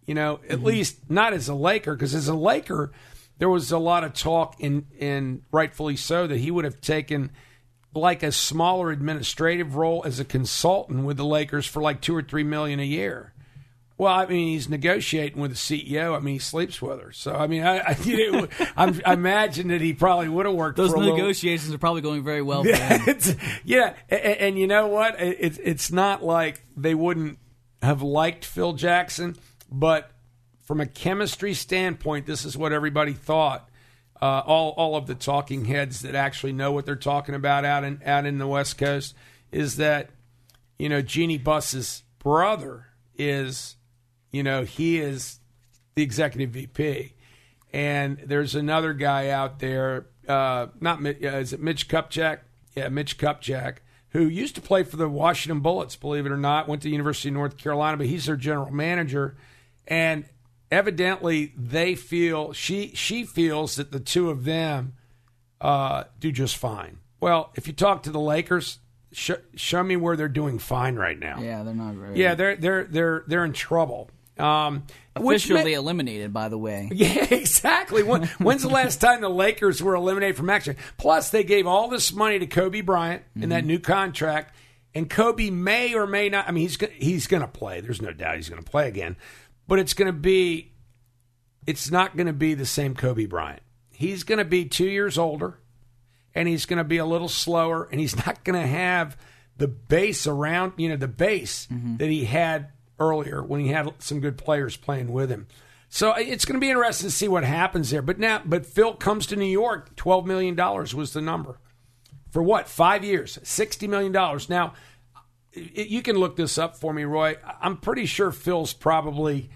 At least not as a Laker, because as a Laker, there was a lot of talk, and rightfully so, that he would have taken like a smaller administrative role as a consultant with the Lakers for like $2 or $3 million a year. Well, I mean, he's negotiating with the CEO. I mean, he sleeps with her. So, I mean, I imagine that he probably would have worked. Those for negotiations are probably going very well for him. And you know what? It's not like they wouldn't have liked Phil Jackson, but from a chemistry standpoint, this is what everybody thought. All of the talking heads that actually know what they're talking about out in the West Coast is that, Jeannie Buss's brother is. He is the executive VP. And there's another guy out there, is it Mitch Kupchak? Yeah, Mitch Kupchak, who used to play for the Washington Bullets, believe it or not, went to the University of North Carolina, but he's their general manager. And evidently they feel, she feels that the two of them do just fine. Well, if you talk to the Lakers, show me where they're doing fine right now. Yeah, they're not very. Yeah, they're in trouble. Officially eliminated, by the way. Yeah, exactly. When's the last time the Lakers were eliminated from action? Plus, they gave all this money to Kobe Bryant in that new contract, and Kobe may or may not. I mean, he's going to play. There's no doubt he's going to play again, but it's not going to be the same Kobe Bryant. He's going to be 2 years older, and he's going to be a little slower, and he's not going to have the base around, the base that he had earlier when he had some good players playing with him. So it's going to be interesting to see what happens there. But Phil comes to New York, $12 million was the number. For what? 5 years, $60 million. Now, you can look this up for me, Roy. I'm pretty sure Phil's probably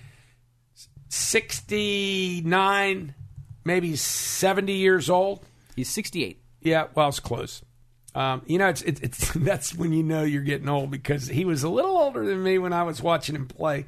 69, maybe 70 years old. He's 68. Yeah, well, it's close. It's that's when you know you're getting old, because he was a little older than me when I was watching him play.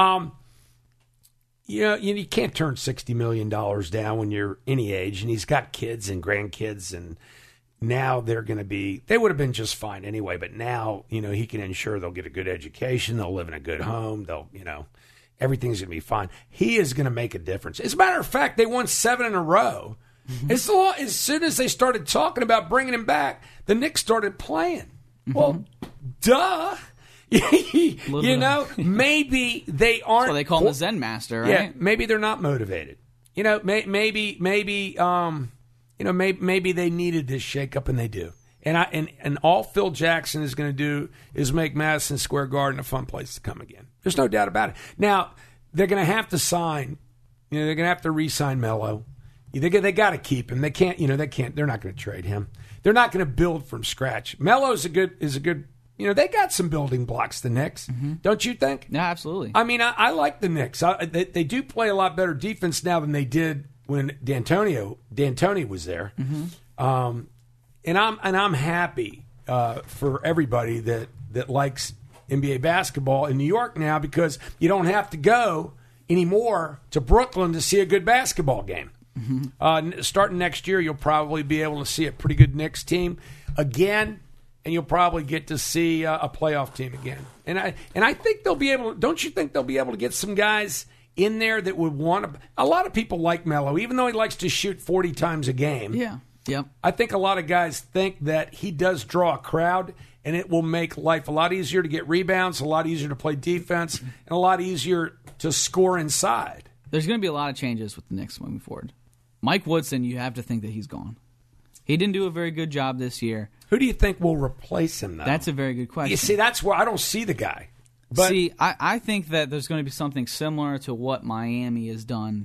You can't turn $60 million down when you're any age, and he's got kids and grandkids, and now they would have been just fine anyway, but now, he can ensure they'll get a good education, they'll live in a good home, everything's going to be fine. He is going to make a difference. As a matter of fact, they won 7 in a row. As soon as they started talking about bringing him back, the Knicks started playing. Well, duh. Maybe they aren't. Well, they call him the Zen Master, right? Yeah, maybe they're not motivated. Maybe they needed this shakeup, and they do. And all Phil Jackson is going to do is make Madison Square Garden a fun place to come again. There's no doubt about it. Now, they're going to have to sign. They're going to have to re-sign Melo. They got to keep him. They can't. They're not going to trade him. They're not going to build from scratch. Melo is a good. They got some building blocks. The Knicks, don't you think? Yeah, absolutely. I mean, I like the Knicks. They do play a lot better defense now than they did when D'Antoni was there. And I'm happy for everybody that likes NBA basketball in New York now, because you don't have to go anymore to Brooklyn to see a good basketball game. Starting next year, you'll probably be able to see a pretty good Knicks team again, and you'll probably get to see a playoff team again. And I think they'll be able. Don't you think they'll be able to get some guys in there that would want to? A lot of people like Melo, even though he likes to shoot 40 times a game. Yeah. Yep. I think a lot of guys think that he does draw a crowd, and it will make life a lot easier to get rebounds, a lot easier to play defense, and a lot easier to score inside. There's going to be a lot of changes with the Knicks moving forward. Mike Woodson, you have to think that he's gone. He didn't do a very good job this year. Who do you think will replace him, though? That's a very good question. You see, that's where I don't see the guy. But I think that there's going to be something similar to what Miami has done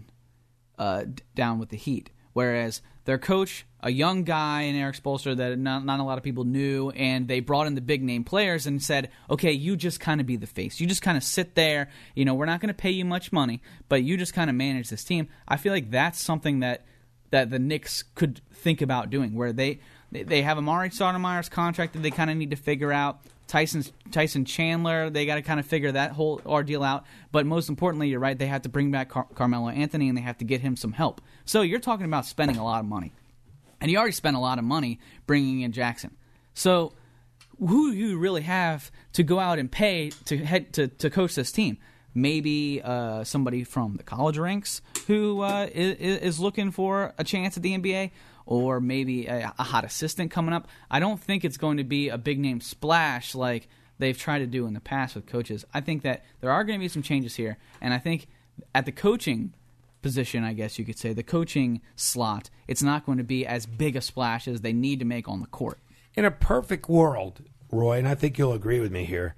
down with the Heat, whereas their coach, a young guy in Eric Spoelstra that not a lot of people knew, and they brought in the big-name players and said, okay, you just kind of be the face. You just kind of sit there. We're not going to pay you much money, but you just kind of manage this team. I feel like that's something that the Knicks could think about doing, where they have Amari Stoudemire's contract that they kind of need to figure out. Tyson Chandler, they got to kind of figure that whole ordeal out. But most importantly, you're right, they have to bring back Carmelo Anthony, and they have to get him some help. So you're talking about spending a lot of money. And you already spent a lot of money bringing in Jackson. So who do you really have to go out and pay to coach this team? maybe somebody from the college ranks who is looking for a chance at the NBA, or maybe a hot assistant coming up. I don't think it's going to be a big-name splash like they've tried to do in the past with coaches. I think that there are going to be some changes here, and I think at the coaching position, I guess you could say, the coaching slot, it's not going to be as big a splash as they need to make on the court. In a perfect world, Roy, and I think you'll agree with me here,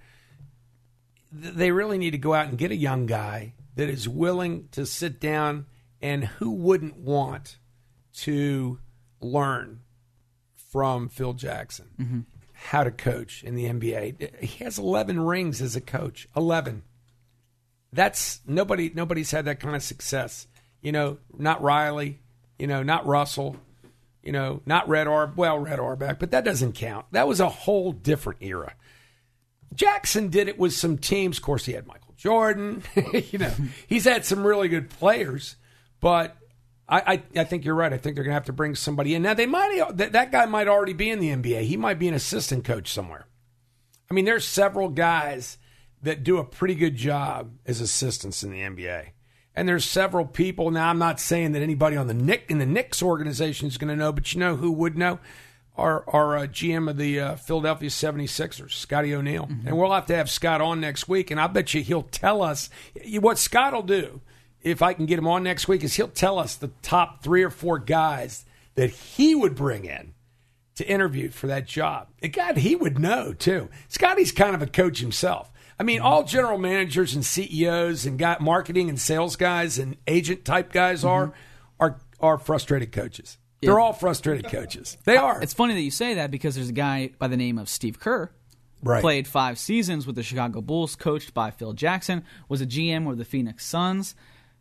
they really need to go out and get a young guy that is willing to sit down, and who wouldn't want to learn from Phil Jackson how to coach in the NBA. He has 11 rings as a coach. 11. That's nobody's had that kind of success. Not Riley, not Russell, not Red Auerbach, but that doesn't count. That was a whole different era. Jackson did it with some teams. Of course, he had Michael Jordan. He's had some really good players, but I think you're right. I think they're going to have to bring somebody in. Now, that guy might already be in the NBA. He might be an assistant coach somewhere. I mean, there's several guys that do a pretty good job as assistants in the NBA. And there's several people. Now, I'm not saying that anybody in the Knicks organization is going to know, but who would know? Our GM of the Philadelphia 76ers, Scotty O'Neal. And we'll have to have Scott on next week, and I bet you he'll tell us what Scott will do, if I can get him on next week, is he'll tell us the top 3 or 4 guys that he would bring in to interview for that job. And God, he would know, too. Scotty's kind of a coach himself. I mean, all general managers and CEOs and marketing and sales guys and agent-type guys are frustrated coaches. They're all frustrated coaches. They are. It's funny that you say that, because there's a guy by the name of Steve Kerr. Right. Played 5 seasons with the Chicago Bulls, coached by Phil Jackson, was a GM with the Phoenix Suns.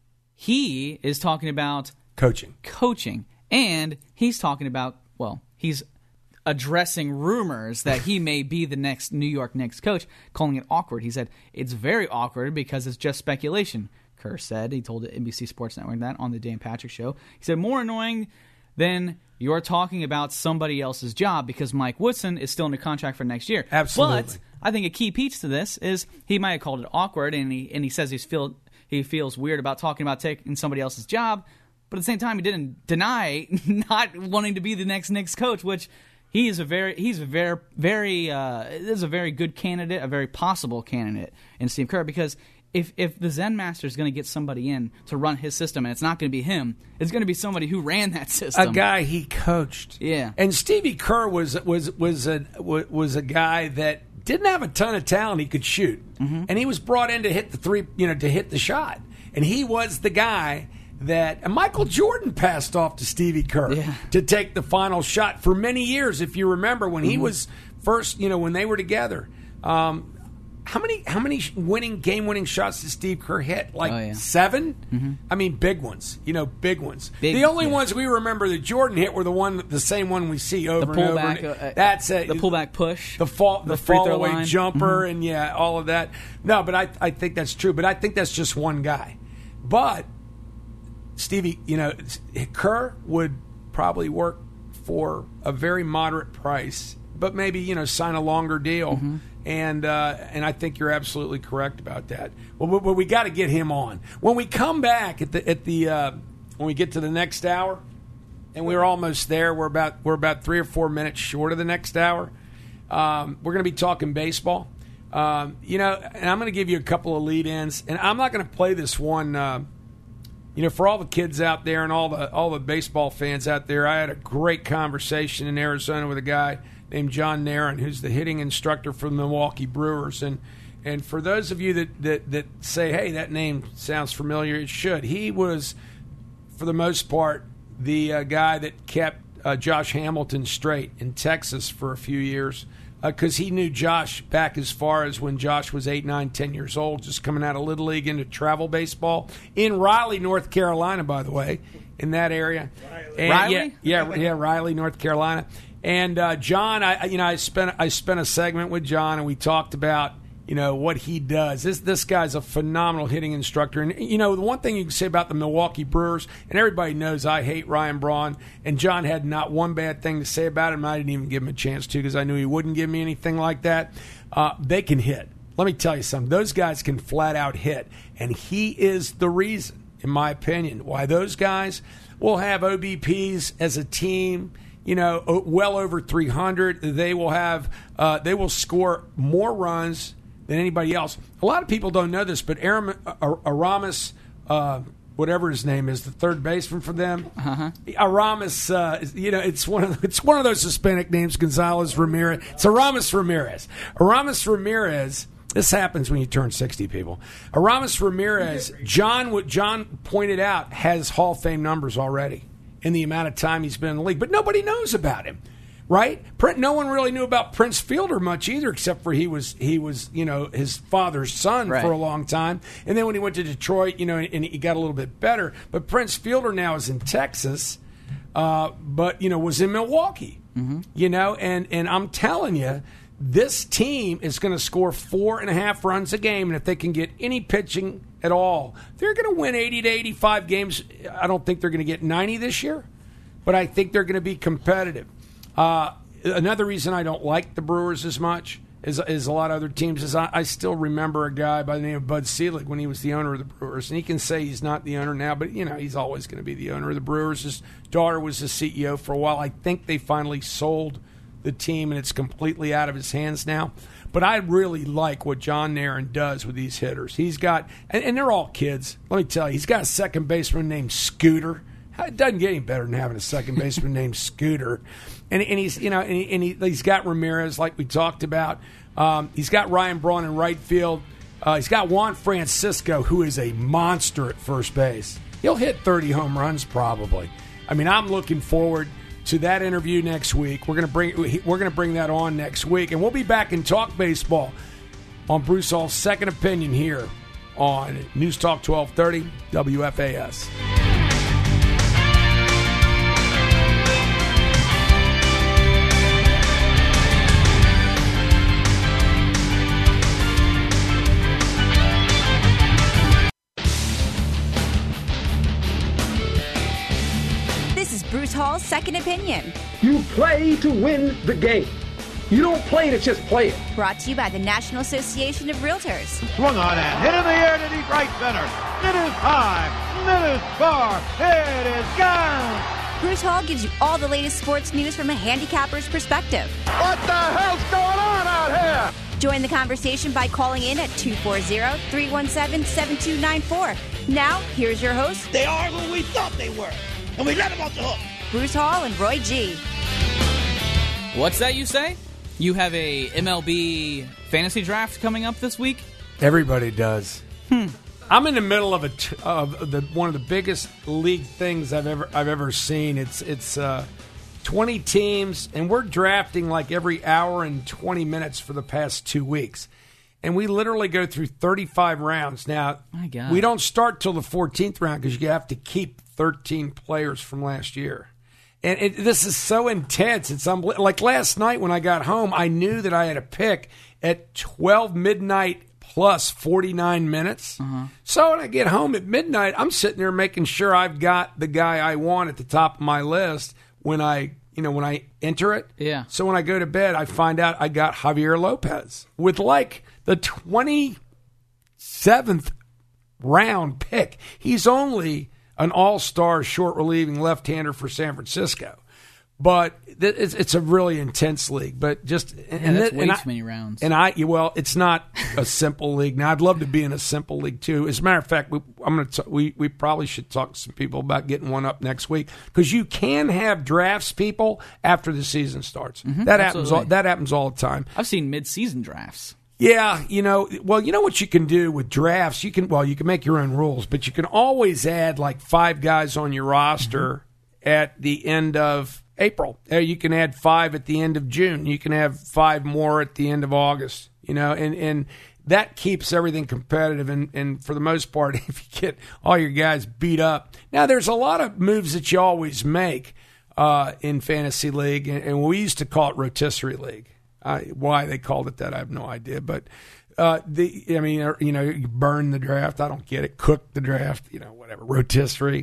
He is talking about coaching, and he's talking about, he's addressing rumors that he may be the next New York Knicks coach, calling it awkward. He said, it's very awkward because it's just speculation, Kerr said. He told the NBC Sports Network that on the Dan Patrick Show. He said, more annoying than you're talking about somebody else's job, because Mike Woodson is still under contract for next year. Absolutely. But I think a key piece to this is he might have called it awkward, and he says he feels weird about talking about taking somebody else's job, but at the same time he didn't deny not wanting to be the next Knicks coach, which he's a very good candidate, a very possible candidate in Steve Kerr, because if the Zen Master is going to get somebody in to run his system, and it's not going to be him, it's going to be somebody who ran that system, a guy he coached. Yeah, and Stevie Kerr was a guy that didn't have a ton of talent. He could shoot, and he was brought in to hit the three, to hit the shot, and he was the guy that Michael Jordan passed off to Stevie Kerr to take the final shot for many years. If you remember when he was first, when they were together. How many game-winning shots did Steve Kerr hit? 7? I mean, big ones. Big ones. The only ones we remember that Jordan hit were the same one we see over and over. That's it. The pullback push. The fall-away jumper, and all of that. No, but I think that's true. But I think that's just one guy. But Stevie, Kerr would probably work for a very moderate price, but maybe sign a longer deal. And I think you're absolutely correct about that. Well, we got to get him on when we come back when we get to the next hour, and we're almost there. We're about 3 or 4 minutes short of the next hour. We're going to be talking baseball. And I'm going to give you a couple of lead-ins, and I'm not going to play this one. For all the kids out there and all the baseball fans out there, I had a great conversation in Arizona with a guy named John Nairn, who's the hitting instructor for the Milwaukee Brewers. And for those of you that say, hey, that name sounds familiar, it should. He was, for the most part, the guy that kept Josh Hamilton straight in Texas for a few years, because he knew Josh back as far as when Josh was 8, 9, 10 years old, just coming out of Little League into travel baseball in Raleigh, North Carolina, by the way, in that area. Riley? Raleigh, North Carolina. And John, I spent a segment with John, and we talked about what he does. This guy's a phenomenal hitting instructor. And the one thing you can say about the Milwaukee Brewers, and everybody knows I hate Ryan Braun, and John had not one bad thing to say about him. I didn't even give him a chance to, because I knew he wouldn't give me anything like that. They can hit. let me tell you something. Those guys can flat out hit, and he is the reason, in my opinion, why those guys will have OBPs as a team, well over 300. They will score more runs than anybody else. A lot of people don't know this, but Aramis, whatever his name is, the third baseman for them. Aramis, it's one of those Hispanic names. Gonzalez Ramirez. It's Aramis Ramirez. Aramis Ramirez. This happens when you turn 60, people. Aramis Ramirez. What John pointed out, has Hall of Fame numbers already in the amount of time he's been in the league, but nobody knows about him. Right? No one really knew about Prince Fielder much either, except for he was his father's son for a long time. And then when he went to Detroit, and he got a little bit better. But Prince Fielder now is in Texas, but was in Milwaukee. And I'm telling you, this team is going to score 4.5 runs a game, and if they can get any pitching at all, they're going to win 80 to 85 games. I don't think they're going to get 90 this year, but I think they're going to be competitive. Another reason I don't like the Brewers as much as a lot of other teams is I still remember a guy by the name of Bud Selig when he was the owner of the Brewers. And he can say he's not the owner now, but, he's always going to be the owner of the Brewers. His daughter was the CEO for a while. I think they finally sold the team, and it's completely out of his hands now. But I really like what John Nairn does with these hitters. He's got, and they're all kids. Let me tell you, he's got a second baseman named Scooter. It doesn't get any better than having a second baseman named Scooter. And he's he's got Ramirez like we talked about. He's got Ryan Braun in right field. He's got Juan Francisco, who is a monster at first base. He'll hit 30 home runs probably. I'm looking forward to that interview next week. We're gonna bring that on next week, and we'll be back and talk baseball on Bruce Hall's Second Opinion here on News Talk 1230 WFAS. Bruce Hall's Second Opinion. You play to win the game. You don't play to just play it. Brought to you by the National Association of Realtors. Swung on and hit in the air to deep right center. It is high. It is far. It is gone. Bruce Hall gives you all the latest sports news from a handicapper's perspective. What the hell's going on out here? Join the conversation by calling in at 240-317-7294. Now, here's your host. They are who we thought they were. And we let them off the hook. Bruce Hall and Roy G. What's that you say? You have a MLB fantasy draft coming up this week? Everybody does. I'm in the middle of one of the biggest league things I've ever seen. It's 20 teams, and we're drafting like every hour and 20 minutes for the past 2 weeks. And we literally go through 35 rounds. Now, my God, we don't start till the 14th round because you have to keep 13 players from last year. And this is so intense. It's unbelievable. Like last night when I got home, I knew that I had a pick at 12 midnight plus 49 minutes. So when I get home at midnight, I'm sitting there making sure I've got the guy I want at the top of my list when I enter it. Yeah. So when I go to bed, I find out I got Javier Lopez with like the 27th round pick. He's only an all-star short relieving left-hander for San Francisco. But it's a really intense league. But just that's way too many rounds. And it's not a simple league. Now I'd love to be in a simple league too. As a matter of fact, we probably should talk to some people about getting one up next week because you can have drafts, people, after the season starts. That happens all the time. I've seen mid-season drafts. Yeah, you know what you can do with drafts? You can make your own rules, but you can always add like 5 guys on your roster at the end of April. You can add 5 at the end of June. You can have 5 more at the end of August, and that keeps everything competitive. And for the most part, if you get all your guys beat up. Now, there's a lot of moves that you always make in Fantasy League, and we used to call it Rotisserie League. Why they called it that, I have no idea. But you burn the draft. I don't get it. Cook the draft. Whatever. Rotisserie.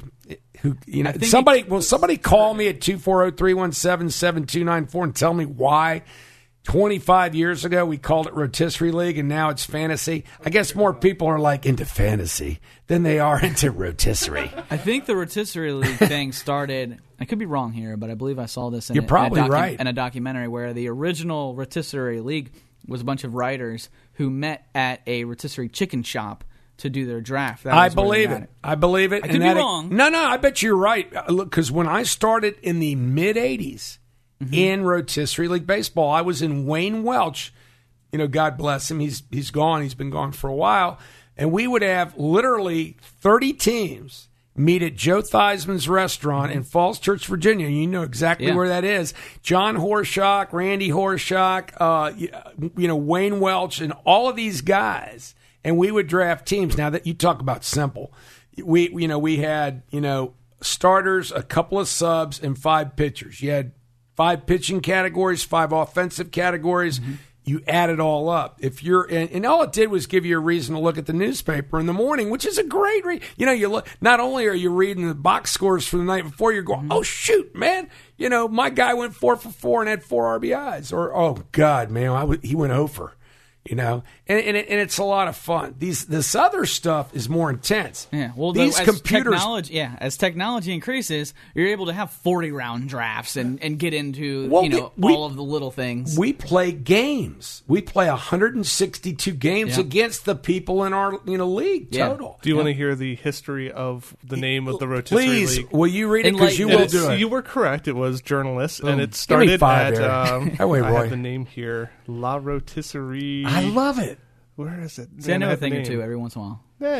Somebody call me at 240-317-7294 and tell me why 25 years ago, we called it Rotisserie League, and now it's fantasy. I guess more people are like into fantasy than they are into rotisserie. I think the Rotisserie League thing started, I could be wrong here, but I believe I saw this in, You're probably right. in a documentary where the original Rotisserie League was a bunch of writers who met at a rotisserie chicken shop to do their draft. I believe it. I believe it. I could be wrong. No, I bet you're right. Look, because when I started in the mid-'80s, in Rotisserie League baseball, I was in Wayne Welch. You know, God bless him. He's gone. He's been gone for a while. And we would have literally 30 teams meet at Joe Theismann's restaurant in Falls Church, Virginia. You know exactly where that is. John Horshock, Randy Horshock, Wayne Welch, and all of these guys. And we would draft teams. Now that you talk about simple, we had starters, a couple of subs, and 5 pitchers. You had 5 pitching categories, 5 offensive categories. You add it all up. If you're and all it did was give you a reason to look at the newspaper in the morning, which is a great read. You look. Not only are you reading the box scores for the night before, you're going, oh shoot, man. My guy went 4 for 4 and had 4 RBIs. Or oh God, man, he went over. And it's a lot of fun. This other stuff is more intense. Yeah, well, these computers. As technology increases, you're able to have 40-round drafts and get into all of the little things. We play games. We play 162 games against the people in our league total. Do you want to hear the history of the name of the Rotisserie Please, League? will you read it? Because you will do it. You were correct. It was journalists, and it Give me started 5 at. Roy. I have the name here. La Rotisserie. I love it. Where is it? See, I know a thing or two every once in a while.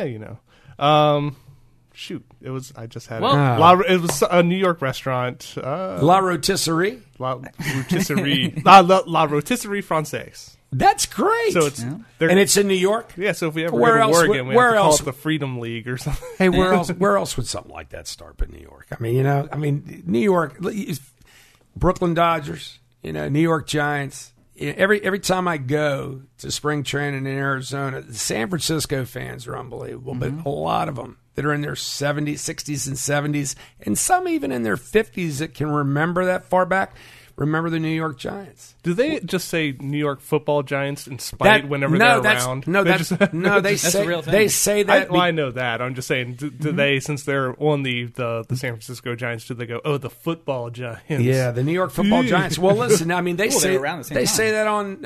Yeah, shoot, it was. I just had it. It was a New York restaurant. La Rotisserie. La Rotisserie. La Rotisserie Française. That's great. So it's and it's in New York. Yeah. So if we ever go to Oregon, we have to call it the Freedom League or something. Hey, where else would something like that start but New York? I mean, New York, Brooklyn Dodgers. New York Giants. Every time I go to spring training in Arizona, the San Francisco fans are unbelievable, but a lot of them that are in their 70s, 60s, and 70s, and some even in their 50s that can remember that far back, remember the New York Giants. Do they just say New York Football Giants in spite whenever they're around? They say that. I know that. I'm just saying, do they, since they're on the San Francisco Giants, do they go, oh, the Football Giants? Yeah, the New York Football Giants. Well, listen, I mean, they say that on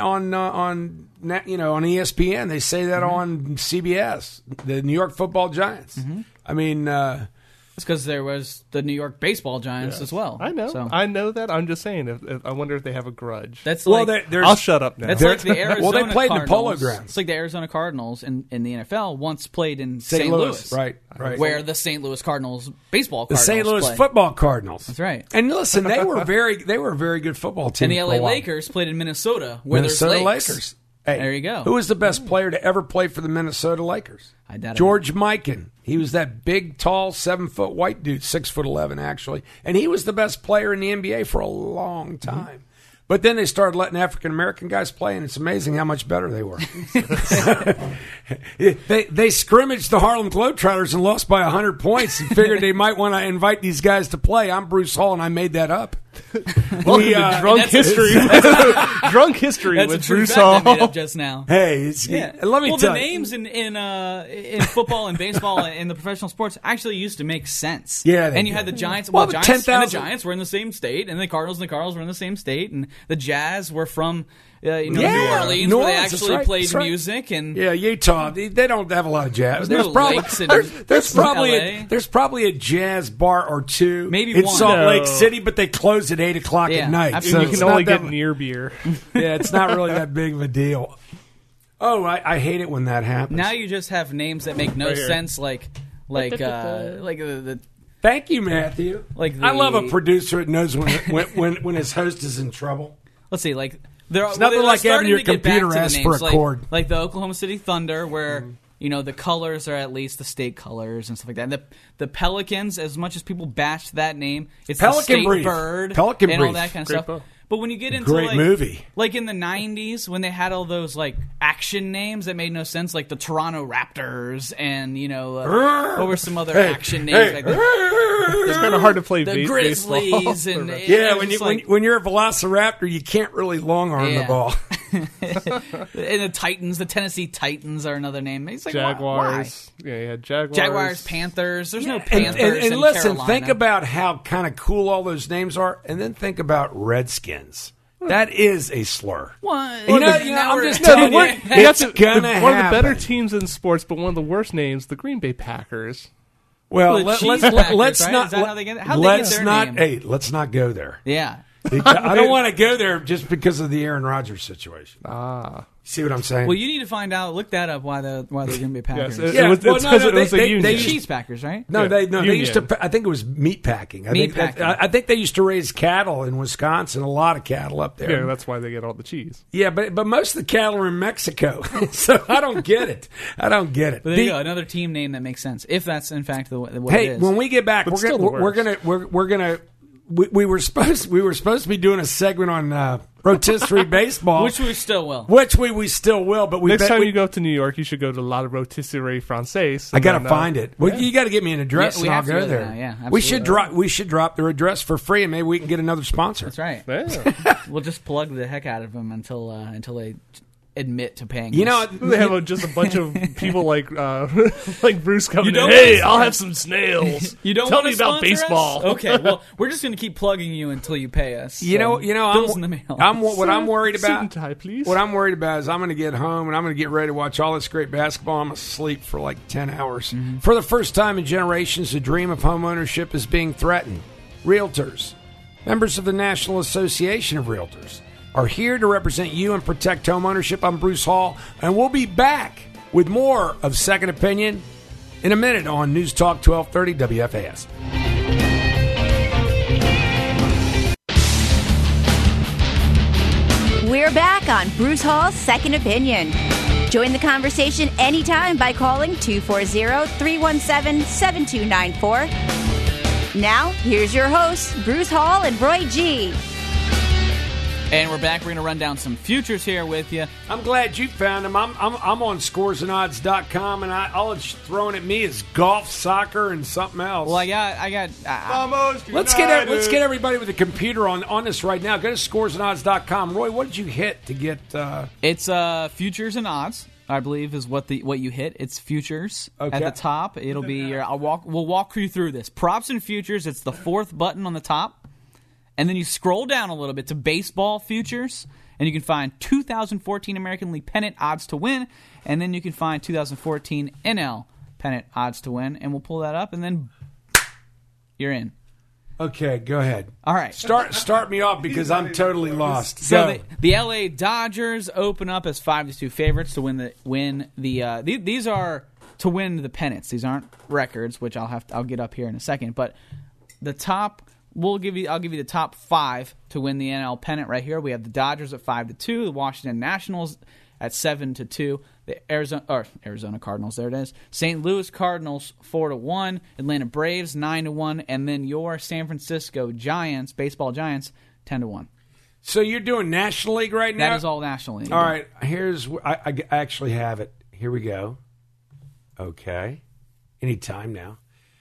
ESPN. They say that on CBS. The New York Football Giants. I mean. It's because there was the New York Baseball Giants as well. I know. So. I know that. I'm just saying. I wonder if they have a grudge. That's I'll shut up now. That's like the Arizona well, they played Cardinals. in the Polo Grounds. It's like the Arizona Cardinals in the NFL once played in St. Louis. Right. Where the St. Louis Cardinals baseball the Cardinals St. Louis play. Football Cardinals. That's right. And listen, they were a very good football team. And the LA Lakers played in Minnesota, where Minnesota there's lakes. Lakers. Hey, there you go. Who was the best player to ever play for the Minnesota Lakers? I doubt it. George Mikan. He was that big, tall, 7-foot white dude, 6'11", actually, and he was the best player in the NBA for a long time. But then they started letting African American guys play, and it's amazing how much better they were. They scrimmaged the Harlem Globetrotters and lost by 100 points, and figured they might want to invite these guys to play. I'm Bruce Hall, and I made that up. Welcome to Drunk History. Drunk History with Bruce Hall. Made up just now. Hey, let me tell you. The names in football and baseball and in the professional sports actually used to make sense. Yeah, and you had the Giants. Well, the Giants were in the same state, and the Cardinals were in the same state, and the Jazz were from New Orleans, where they actually played music. And Utah, they don't have a lot of jazz. There's probably a jazz bar or two, maybe in one. Salt Lake City, but they close at 8:00 at night. So you can only get near beer. Yeah, it's not really that big of a deal. Oh, I hate it when that happens. Now you just have names that make no sense, like the. Thank you, Matthew. I love a producer that knows when his host is in trouble. Let's see, it's nothing like having your computer ask for a chord. Like the Oklahoma City Thunder, where the colors are at least the state colors and stuff like that. And the Pelicans, as much as people bash that name, it's Pelican the state Brief. bird Pelican and Brief. all that kind of Great stuff. book. But when you get into great movie, like in the 90s when they had all those like action names that made no sense, like the Toronto Raptors and what were some other action names? Like it's kind of hard to play the Grizzlies and when you're a Velociraptor, you can't really long arm the ball. And the Titans, the Tennessee Titans are another name. It's like, Jaguars. Why? Yeah, Jaguars. Jaguars, Panthers. There's no Panthers. And in listen, Carolina. think about how kind of cool all those names are, and then think about Redskins. That is a slur. What? I'm just telling you, it's gonna happen. One of the better teams in sports, but one of the worst names, the Green Bay Packers. Well, let's right? not. Is that how they get it? How'd they get their name? Hey, let's not go there. Yeah. I don't want to go there just because of the Aaron Rodgers situation. See what I'm saying? Well, you need to find out. Look that up. Why they're going to be Packers? Yes, it was a union. They cheese Packers, right? No, they used to. I think it was meat packing. I think they used to raise cattle in Wisconsin. A lot of cattle up there. Yeah, that's why they get all the cheese. Yeah, but most of the cattle are in Mexico, so I don't get it. But there you go, another team name that makes sense. If that's in fact what it is. Hey, when we get back, we're gonna. We were supposed to be doing a segment on rotisserie baseball, which we still will. We still will. But next time you go to New York, you should go to La Rotisserie Française. I gotta find it. Well, you got to get me an address, and I'll go there. Now, yeah, absolutely. We should drop their address for free, and maybe we can get another sponsor. That's right. Yeah. We'll just plug the heck out of them until they admit to paying. They have just a bunch of people like Bruce coming in. Hey, I'll have some snails. You don't tell me about baseball. Us? Okay, well, we're just going to keep plugging you until you pay us. Bills in the mail. What I'm worried about. Suit and tie, please. What I'm worried about is I'm going to get home and I'm going to get ready to watch all this great basketball. I'm going to sleep for like 10 hours. Mm-hmm. For the first time in generations, the dream of home ownership is being threatened. Realtors, members of the National Association of Realtors, are here to represent you and protect home ownership. I'm Bruce Hall, and we'll be back with more of Second Opinion in a minute on News Talk 1230 WFAS. We're back on Bruce Hall's Second Opinion. Join the conversation anytime by calling 240-317-7294. Now, here's your hosts, Bruce Hall and Roy G. And we're back. We're going to run down some futures here with you. I'm glad you found them. I'm on scoresandodds.com, and all it's throwing at me is golf, soccer, and something else. Well, I got. Let's get everybody with a computer on this right now. Go to scoresandodds.com. Roy, what did you hit to get? It's futures and odds, I believe, is what you hit. It's futures at the top. It'll be your. We'll walk you through this. Props and futures. It's the fourth button on the top. And then you scroll down a little bit to baseball futures, and you can find 2014 American League pennant odds to win, and then you can find 2014 NL pennant odds to win, and we'll pull that up, and then you're in. Okay, go ahead. All right. Start me off because I'm totally lost. So the LA Dodgers open up as 5-2 favorites to win the these are to win the pennants. These aren't records, which I'll get up here in a second, but the top. I'll give you the top 5 to win the NL pennant right here. We have the Dodgers at 5-2, the Washington Nationals at 7-2, the Arizona Cardinals. There it is. St. Louis Cardinals 4-1, Atlanta Braves 9-1, and then your San Francisco Giants, baseball Giants, 10-1. So you're doing National League right now? That is all National League. All right. I actually have it. Here we go. Okay. Anytime now.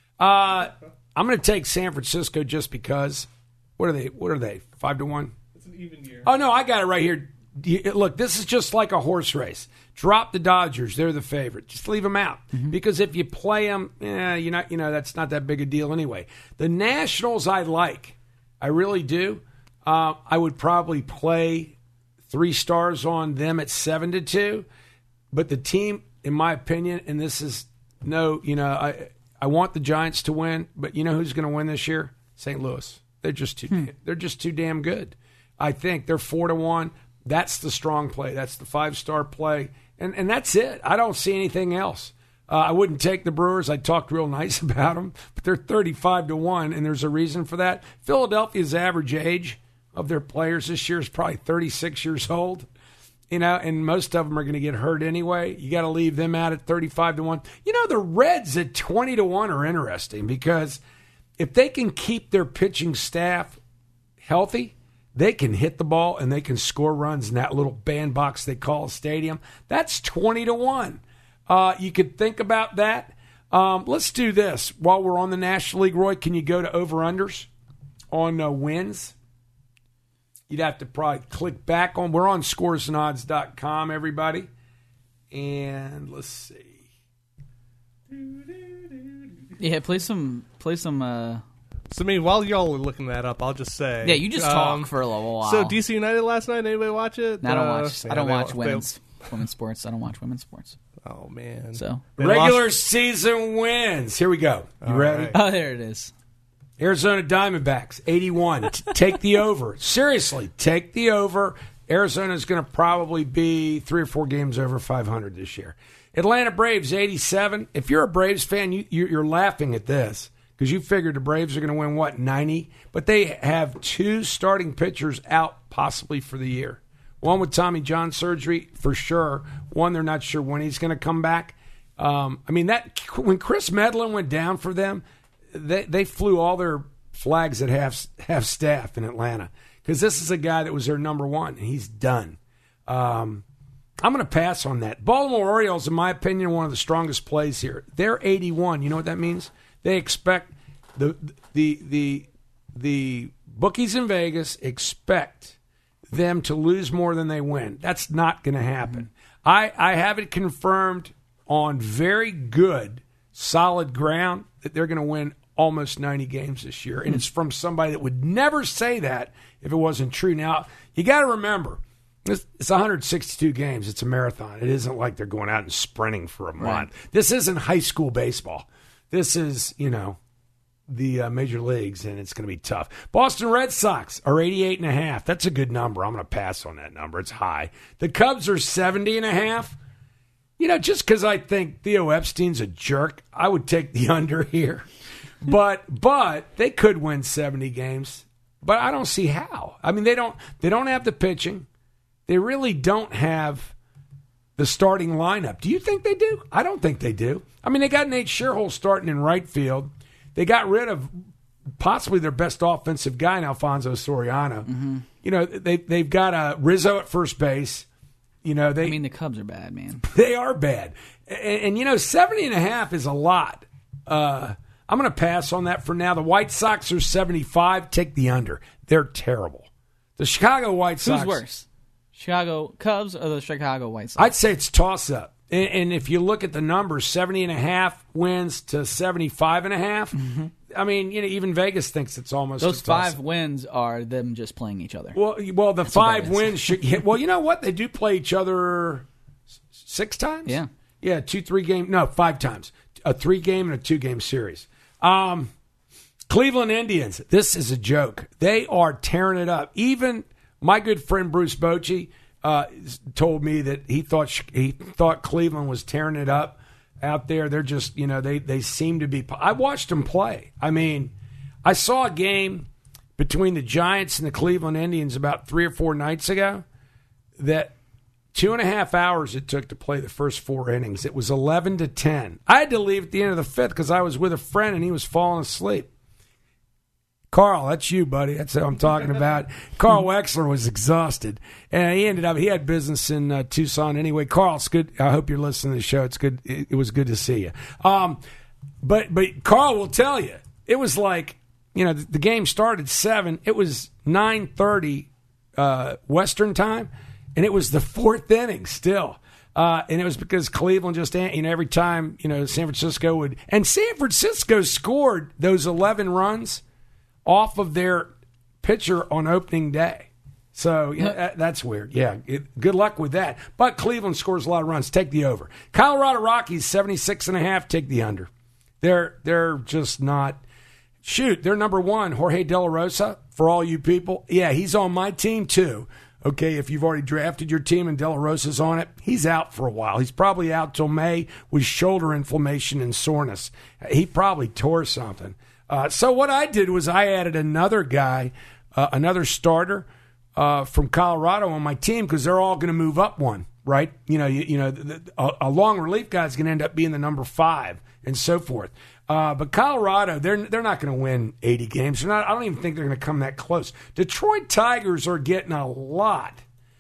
I'm going to take San Francisco just because. What are they? 5-1? It's an even year. Oh, no, I got it right here. Look, this is just like a horse race. Drop the Dodgers. They're the favorite. Just leave them out. Mm-hmm. Because if you play them, that's not that big a deal anyway. The Nationals I like. I really do. I would probably play 3 stars on them at 7-2. But the team, in my opinion, and this is I want the Giants to win, but you know who's going to win this year? St. Louis. They're just too damn good. I think they're 4-1. That's the strong play. That's the 5-star play, and that's it. I don't see anything else. I wouldn't take the Brewers. I talked real nice about them, but they're 35-1, and there's a reason for that. Philadelphia's average age of their players this year is probably 36 years old. And most of them are going to get hurt anyway. You got to leave them out at 35-1. The Reds at 20-1 are interesting because if they can keep their pitching staff healthy, they can hit the ball and they can score runs in that little bandbox they call a stadium. That's 20-1. You could think about that. Let's do this. While we're on the National League, Roy, can you go to over-unders on wins? You'd have to probably click back on. We're on scoresandodds.com, everybody. And let's see. Yeah, play some. So, I mean, while y'all are looking that up, I'll just say. Yeah, you just talk for a little while. So, DC United last night, anybody watch it? No, I don't watch women's sports. I don't watch women's sports. Oh, man. So regular season wins. Here we go. You ready? Right. Oh, there it is. Arizona Diamondbacks, 81. Take the over. Seriously, take the over. Arizona's going to probably be 3 or 4 games over 500 this year. Atlanta Braves, 87. If you're a Braves fan, you're laughing at this because you figured the Braves are going to win, 90? But they have 2 starting pitchers out possibly for the year. One with Tommy John surgery for sure. One, they're not sure when he's going to come back. When Chris Medlin went down for them, they flew all their flags at half staff in Atlanta because this is a guy that was their number 1, and he's done. I'm going to pass on that. Baltimore Orioles, in my opinion, are one of the strongest plays here. They're 81. You know what that means? They expect the bookies in Vegas expect them to lose more than they win. That's not going to happen. I have it confirmed on very good, solid ground that they're going to win almost 90 games this year. And it's from somebody that would never say that if it wasn't true. Now, you got to remember, it's 162 games. It's a marathon. It isn't like they're going out and sprinting for a month. Right. This isn't high school baseball. This is, the major leagues, and it's going to be tough. Boston Red Sox are 88.5. That's a good number. I'm going to pass on that number. It's high. The Cubs are 70.5. Just because I think Theo Epstein's a jerk, I would take the under here. But they could win 70 games. But I don't see how. I mean, they don't have the pitching. They really don't have the starting lineup. Do you think they do? I don't think they do. I mean, they got Nate Scherholz starting in right field. They got rid of possibly their best offensive guy, Alfonso Soriano. Mm-hmm. They've got Rizzo at first base. The Cubs are bad, man. They are bad. And 70.5 is a lot. I'm going to pass on that for now. The White Sox are 75. Take the under. They're terrible. The Chicago White Sox. Who's worse? Chicago Cubs or the Chicago White Sox? I'd say it's toss-up. And if you look at the numbers, 70.5 wins to 75.5. Mm-hmm. I mean, even Vegas thinks it's almost those 5 wins are them just playing each other. Well, the that's 5 wins should. Well, you know what? They do play each other 6 times. Yeah, 2-3 game. No, 5 times. A 3-game and a 2-game series. Cleveland Indians. This is a joke. They are tearing it up. Even my good friend Bruce Bochy told me that he thought Cleveland was tearing it up out there. They're just, they seem to be. I watched them play. I mean, I saw a game between the Giants and the Cleveland Indians about 3 or 4 nights ago that 2.5 hours it took to play the first 4 innings. It was 11-10. I had to leave at the end of the 5th because I was with a friend and he was falling asleep. Carl, that's you, buddy. That's who I'm talking about. Carl Wexler was exhausted, and he had business in Tucson anyway. Carl, it's good. I hope you're listening to the show. It's good. It was good to see you. But Carl will tell you, it was like, the game started at 7. It was 9:30 Western time, and it was the 4th inning still. And it was because Cleveland just, every time, San Francisco would, and San Francisco scored those 11 runs off of their pitcher on opening day. So that's weird. Yeah, good luck with that. But Cleveland scores a lot of runs. Take the over. Colorado Rockies, 76.5. Take the under. They're just not. Shoot, they're number 1. Jorge De La Rosa, for all you people. Yeah, he's on my team too. Okay, if you've already drafted your team and De La Rosa's on it, he's out for a while. He's probably out till May with shoulder inflammation and soreness. He probably tore something. So what I did was I added another guy, another starter from Colorado on my team because they're all going to move up one, right? A long relief guy is going to end up being the number 5 and so forth. But Colorado, they're not going to win 80 games. I don't even think they're going to come that close. Detroit Tigers are getting a lot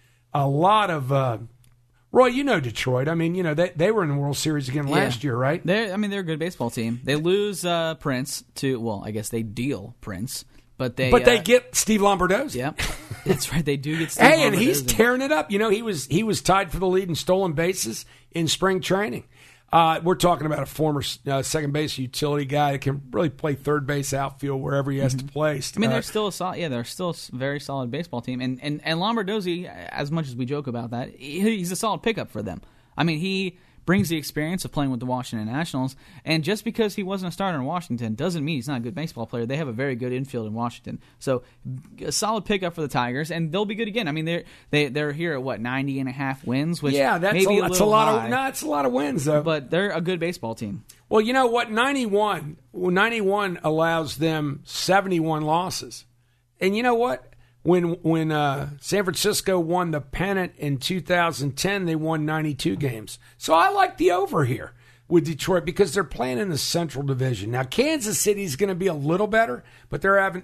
of. Roy, you know Detroit. I mean, they were in the World Series again last year, right? They're a good baseball team. They lose Prince to, well, I guess they deal Prince, but they get Steve Lombardozzi. Yep, that's right. They do get Steve Lombardozzi. And he's tearing it up. He was tied for the lead in stolen bases in spring training. We're talking about a former second base utility guy that can really play third base, outfield, wherever he has to play. I mean, they're still a very solid baseball team. And Lombardozzi, as much as we joke about that, he's a solid pickup for them. I mean, he brings the experience of playing with the Washington Nationals, and just because he wasn't a starter in Washington doesn't mean he's not a good baseball player. They have a very good infield in Washington. So a solid pickup for the Tigers, and they'll be good again. I mean, they're here at, 90.5 wins, which that's maybe it's a lot of wins, though. But they're a good baseball team. Well, you know what? 91 allows them 71 losses. And you know what? When San Francisco won the pennant in 2010, they won 92 games. So I like the over here with Detroit because they're playing in the Central Division. Now, Kansas City's going to be a little better, but they're having,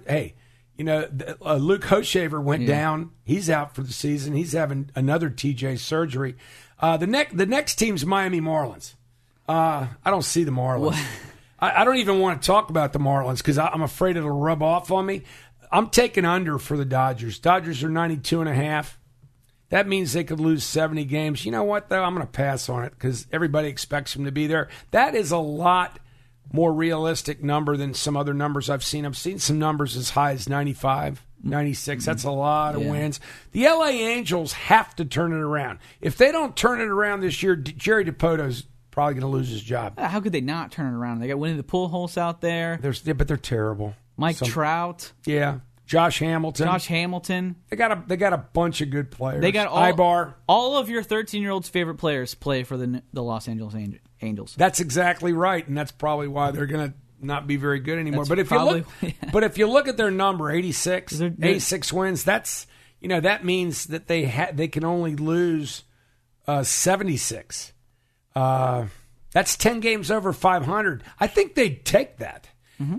Luke Hochevar went down. He's out for the season. He's having another TJ surgery. The next team's Miami Marlins. I don't see the Marlins. I don't even want to talk about the Marlins because I'm afraid it'll rub off on me. I'm taking under for the Dodgers. Dodgers are 92.5. That means they could lose 70 games. You know what, though? I'm going to pass on it because everybody expects them to be there. That is a lot more realistic number than some other numbers I've seen. I've seen some numbers as high as 95, 96. That's a lot of wins. The LA Angels have to turn it around. If they don't turn it around this year, Jerry DiPoto's probably going to lose his job. How could they not turn it around? They got Winnie the Pujols out there. But they're terrible. Mike Trout. Yeah. Josh Hamilton. They got a bunch of good players. They got Ibar. All of your 13-year-old's favorite players play for the Los Angeles Angels. That's exactly right, and that's probably why they're going to not be very good anymore. But if you look at their number, 86 wins, that's that means that they can only lose 76. That's 10 games over 500. I think they'd take that.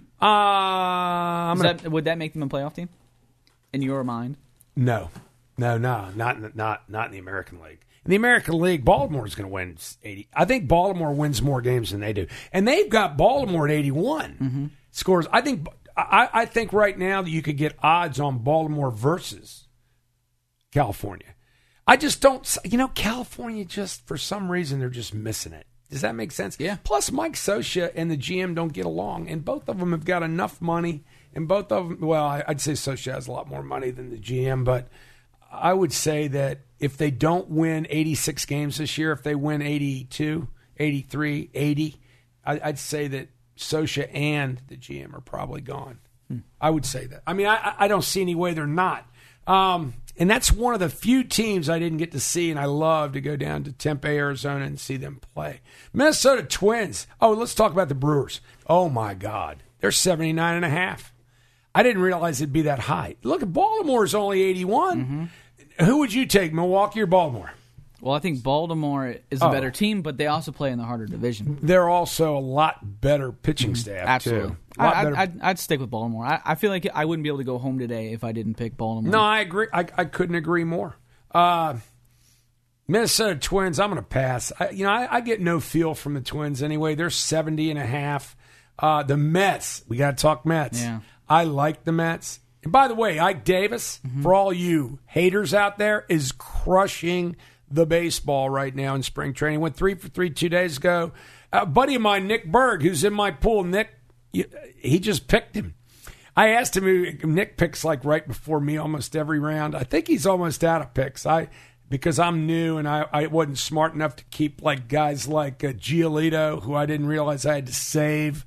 Mm-hmm. Would that make them a playoff team in your mind? No, not in the American League. In the American League, Baltimore's going to win 80. I think Baltimore wins more games than they do, and they've got Baltimore at 81 scores. I think right now that you could get odds on Baltimore versus California. I just don't. California just for some reason they're just missing it. Does that make sense? Yeah. Plus, Mike Scioscia and the GM don't get along, and both of them have got enough money. And both of them, well, I'd say Scioscia has a lot more money than the GM, but I would say that if they don't win 86 games this year, if they win 82, 83, 80, I'd say that Scioscia and the GM are probably gone. I would say that. I mean, I don't see any way they're not. And that's one of the few teams I didn't get to see, and I love to go down to Tempe, Arizona, and see them play. Minnesota Twins. Oh, let's talk about the Brewers. Oh, my God. They're 79.5. I didn't realize it'd be that high. Look, Baltimore's only 81. Who would you take, Milwaukee or Baltimore? Well, I think Baltimore is a better team, but they also play in the harder division. They're also a lot better pitching staff, Absolutely. too. I'd stick with Baltimore. I feel like I wouldn't be able to go home today if I didn't pick Baltimore. No, I agree. I couldn't agree more. Minnesota Twins, I'm going to pass. I get no feel from the Twins anyway. They're 70.5. The Mets, we got to talk Mets. Yeah. I like the Mets. And by the way, Ike Davis, for all you haters out there, is crushing the baseball right now in spring training. Went 3 for 3 2 days ago. A buddy of mine, Nick Berg, who's in my pool, Nick, he just picked him. I asked him, Nick picks like right before me almost every round. I think he's almost out of picks. Because I'm new and I wasn't smart enough to keep like guys like Giolito, who I didn't realize I had to save.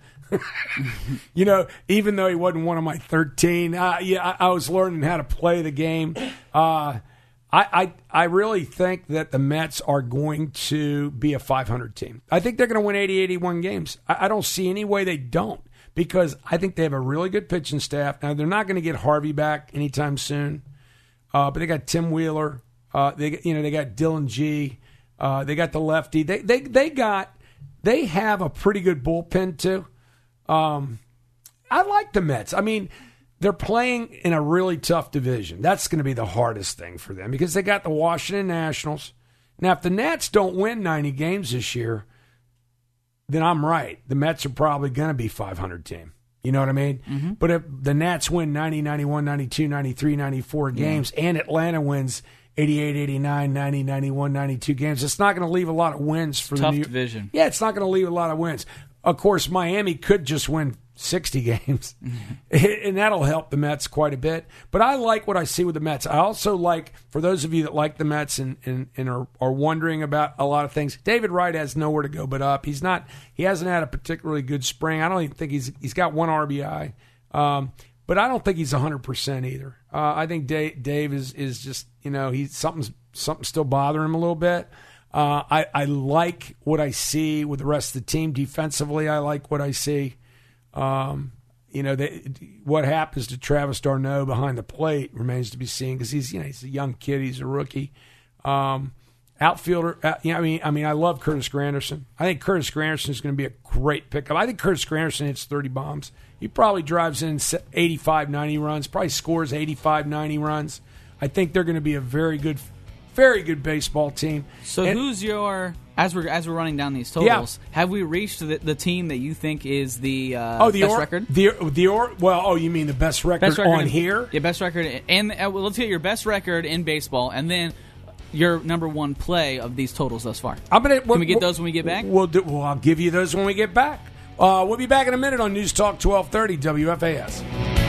Even though he wasn't one of my 13. I was learning how to play the game. I really think that the Mets are going to be a 500 team. I think they're going to win 80, 81 games. I don't see any way they don't because I think they have a really good pitching staff. Now, they're not going to get Harvey back anytime soon, but they got Tim Wheeler. They got Dylan G. They got the lefty. They have a pretty good bullpen too. I like the Mets. I mean, they're playing in a really tough division. That's going to be the hardest thing for them because they got the Washington Nationals. Now, if the Nats don't win 90 games this year, then I'm right. The Mets are probably going to be 500 team. You know what I mean? Mm-hmm. But if the Nats win 90, 91, 92, 93, 94 games, and Atlanta wins 88, 89, 90, 91, 92 games, it's not going to leave a lot of wins for tough the division. Yeah, it's not going to leave a lot of wins. Of course, Miami could just win 60 games, and that'll help the Mets quite a bit. But I like what I see with the Mets. I also like, for those of you that like the Mets and are wondering about a lot of things, David Wright has nowhere to go but up. He hasn't had a particularly good spring. I don't even think he's got one RBI, but I don't think he's 100% either. I think Dave is just, he's something's still bothering him a little bit. I like what I see with the rest of the team defensively. I like what I see. What happens to Travis d'Arnaud behind the plate remains to be seen because he's a young kid, he's a rookie. Outfielder, I love Curtis Granderson. I think Curtis Granderson is going to be a great pickup. I think Curtis Granderson hits 30 bombs. He probably drives in 85, 90 runs, probably scores 85, 90 runs. I think they're going to be a very good baseball team. So who's your, as we're running down these totals, have we reached the team that you think is the best record? You mean the best record on here? Yeah, best record. And let's get your best record in baseball, and then your number one play of these totals thus far. Can we get those when we get back? I'll give you those when we get back. We'll be back in a minute on News Talk 1230 WFAS.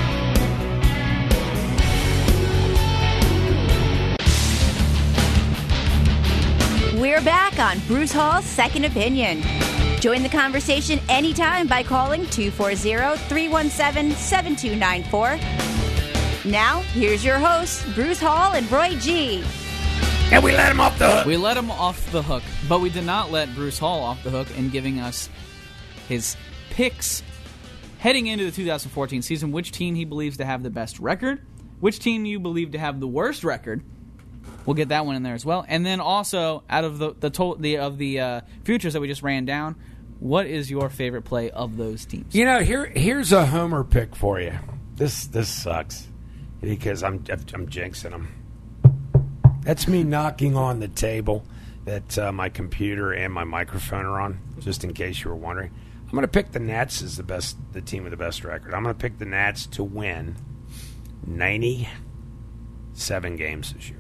We're back on Bruce Hall's Second Opinion. Join the conversation anytime by calling 240-317-7294. Now, here's your hosts, Bruce Hall and Roy G. And we let him off the hook. We let him off the hook, but we did not let Bruce Hall off the hook in giving us his picks heading into the 2014 season, which team he believes to have the best record, which team you believe to have the worst record. We'll get that one in there as well. And then also, out of the futures that we just ran down, what is your favorite play of those teams? Here's a homer pick for you. This sucks because I'm jinxing them. That's me knocking on the table that my computer and my microphone are on, just in case you were wondering. I'm going to pick the Nats as the team with the best record. I'm going to pick the Nats to win 97 games this year.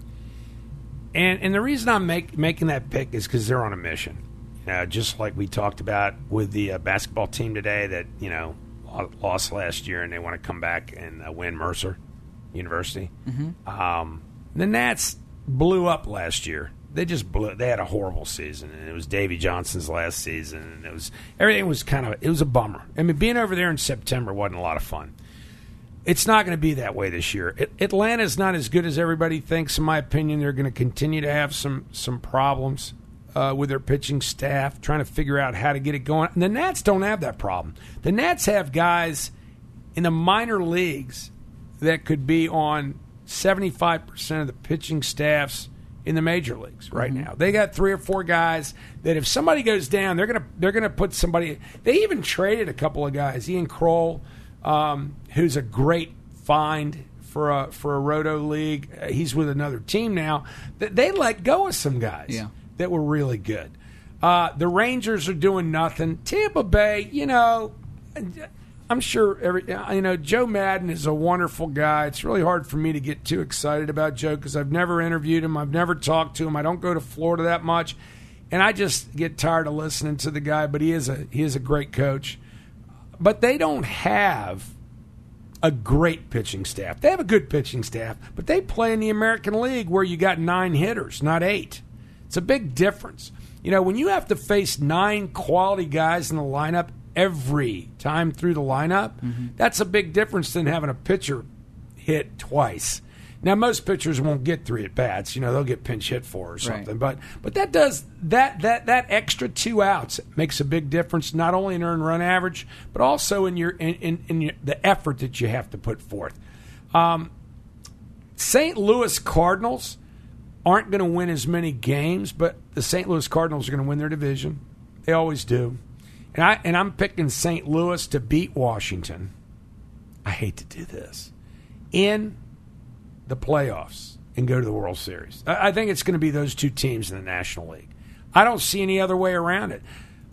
And the reason I'm making that pick is because they're on a mission. Just like we talked about with the basketball team today that, lost last year and they want to come back and win Mercer University. Mm-hmm. The Nats blew up last year. They just blew. They had a horrible season, and it was Davey Johnson's last season, and everything was it was a bummer. I mean, being over there in September wasn't a lot of fun. It's not going to be that way this year. Atlanta's not as good as everybody thinks, in my opinion. They're going to continue to have some problems with their pitching staff, trying to figure out how to get it going. And the Nats don't have that problem. The Nats have guys in the minor leagues that could be on 75% of the pitching staffs in the major leagues right now. They got 3 or 4 guys that if somebody goes down, they're gonna put somebody. They even traded a couple of guys. Ian Kroll, who's a great find for a roto league. He's with another team now. They let go of some guys that were really good. The Rangers are doing nothing. Tampa Bay, I'm sure Joe Madden is a wonderful guy. It's really hard for me to get too excited about Joe because I've never interviewed him. I've never talked to him. I don't go to Florida that much, and I just get tired of listening to the guy. But he is a great coach. But they don't have a great pitching staff. They have a good pitching staff, but they play in the American League where you got 9 hitters, not 8. It's a big difference. When you have to face 9 quality guys in the lineup every time through the lineup, that's a big difference than having a pitcher hit twice. Now, most pitchers won't get 3 at-bats. They'll get pinch hit for or something. Right. But that does that extra 2 outs makes a big difference, not only in earned run average, but also in the effort that you have to put forth. St. Louis Cardinals aren't going to win as many games, but the St. Louis Cardinals are going to win their division. They always do. and I'm picking St. Louis to beat Washington. I hate to do this. In the playoffs and go to the World Series. I think it's going to be those two teams in the National League. I don't see any other way around it.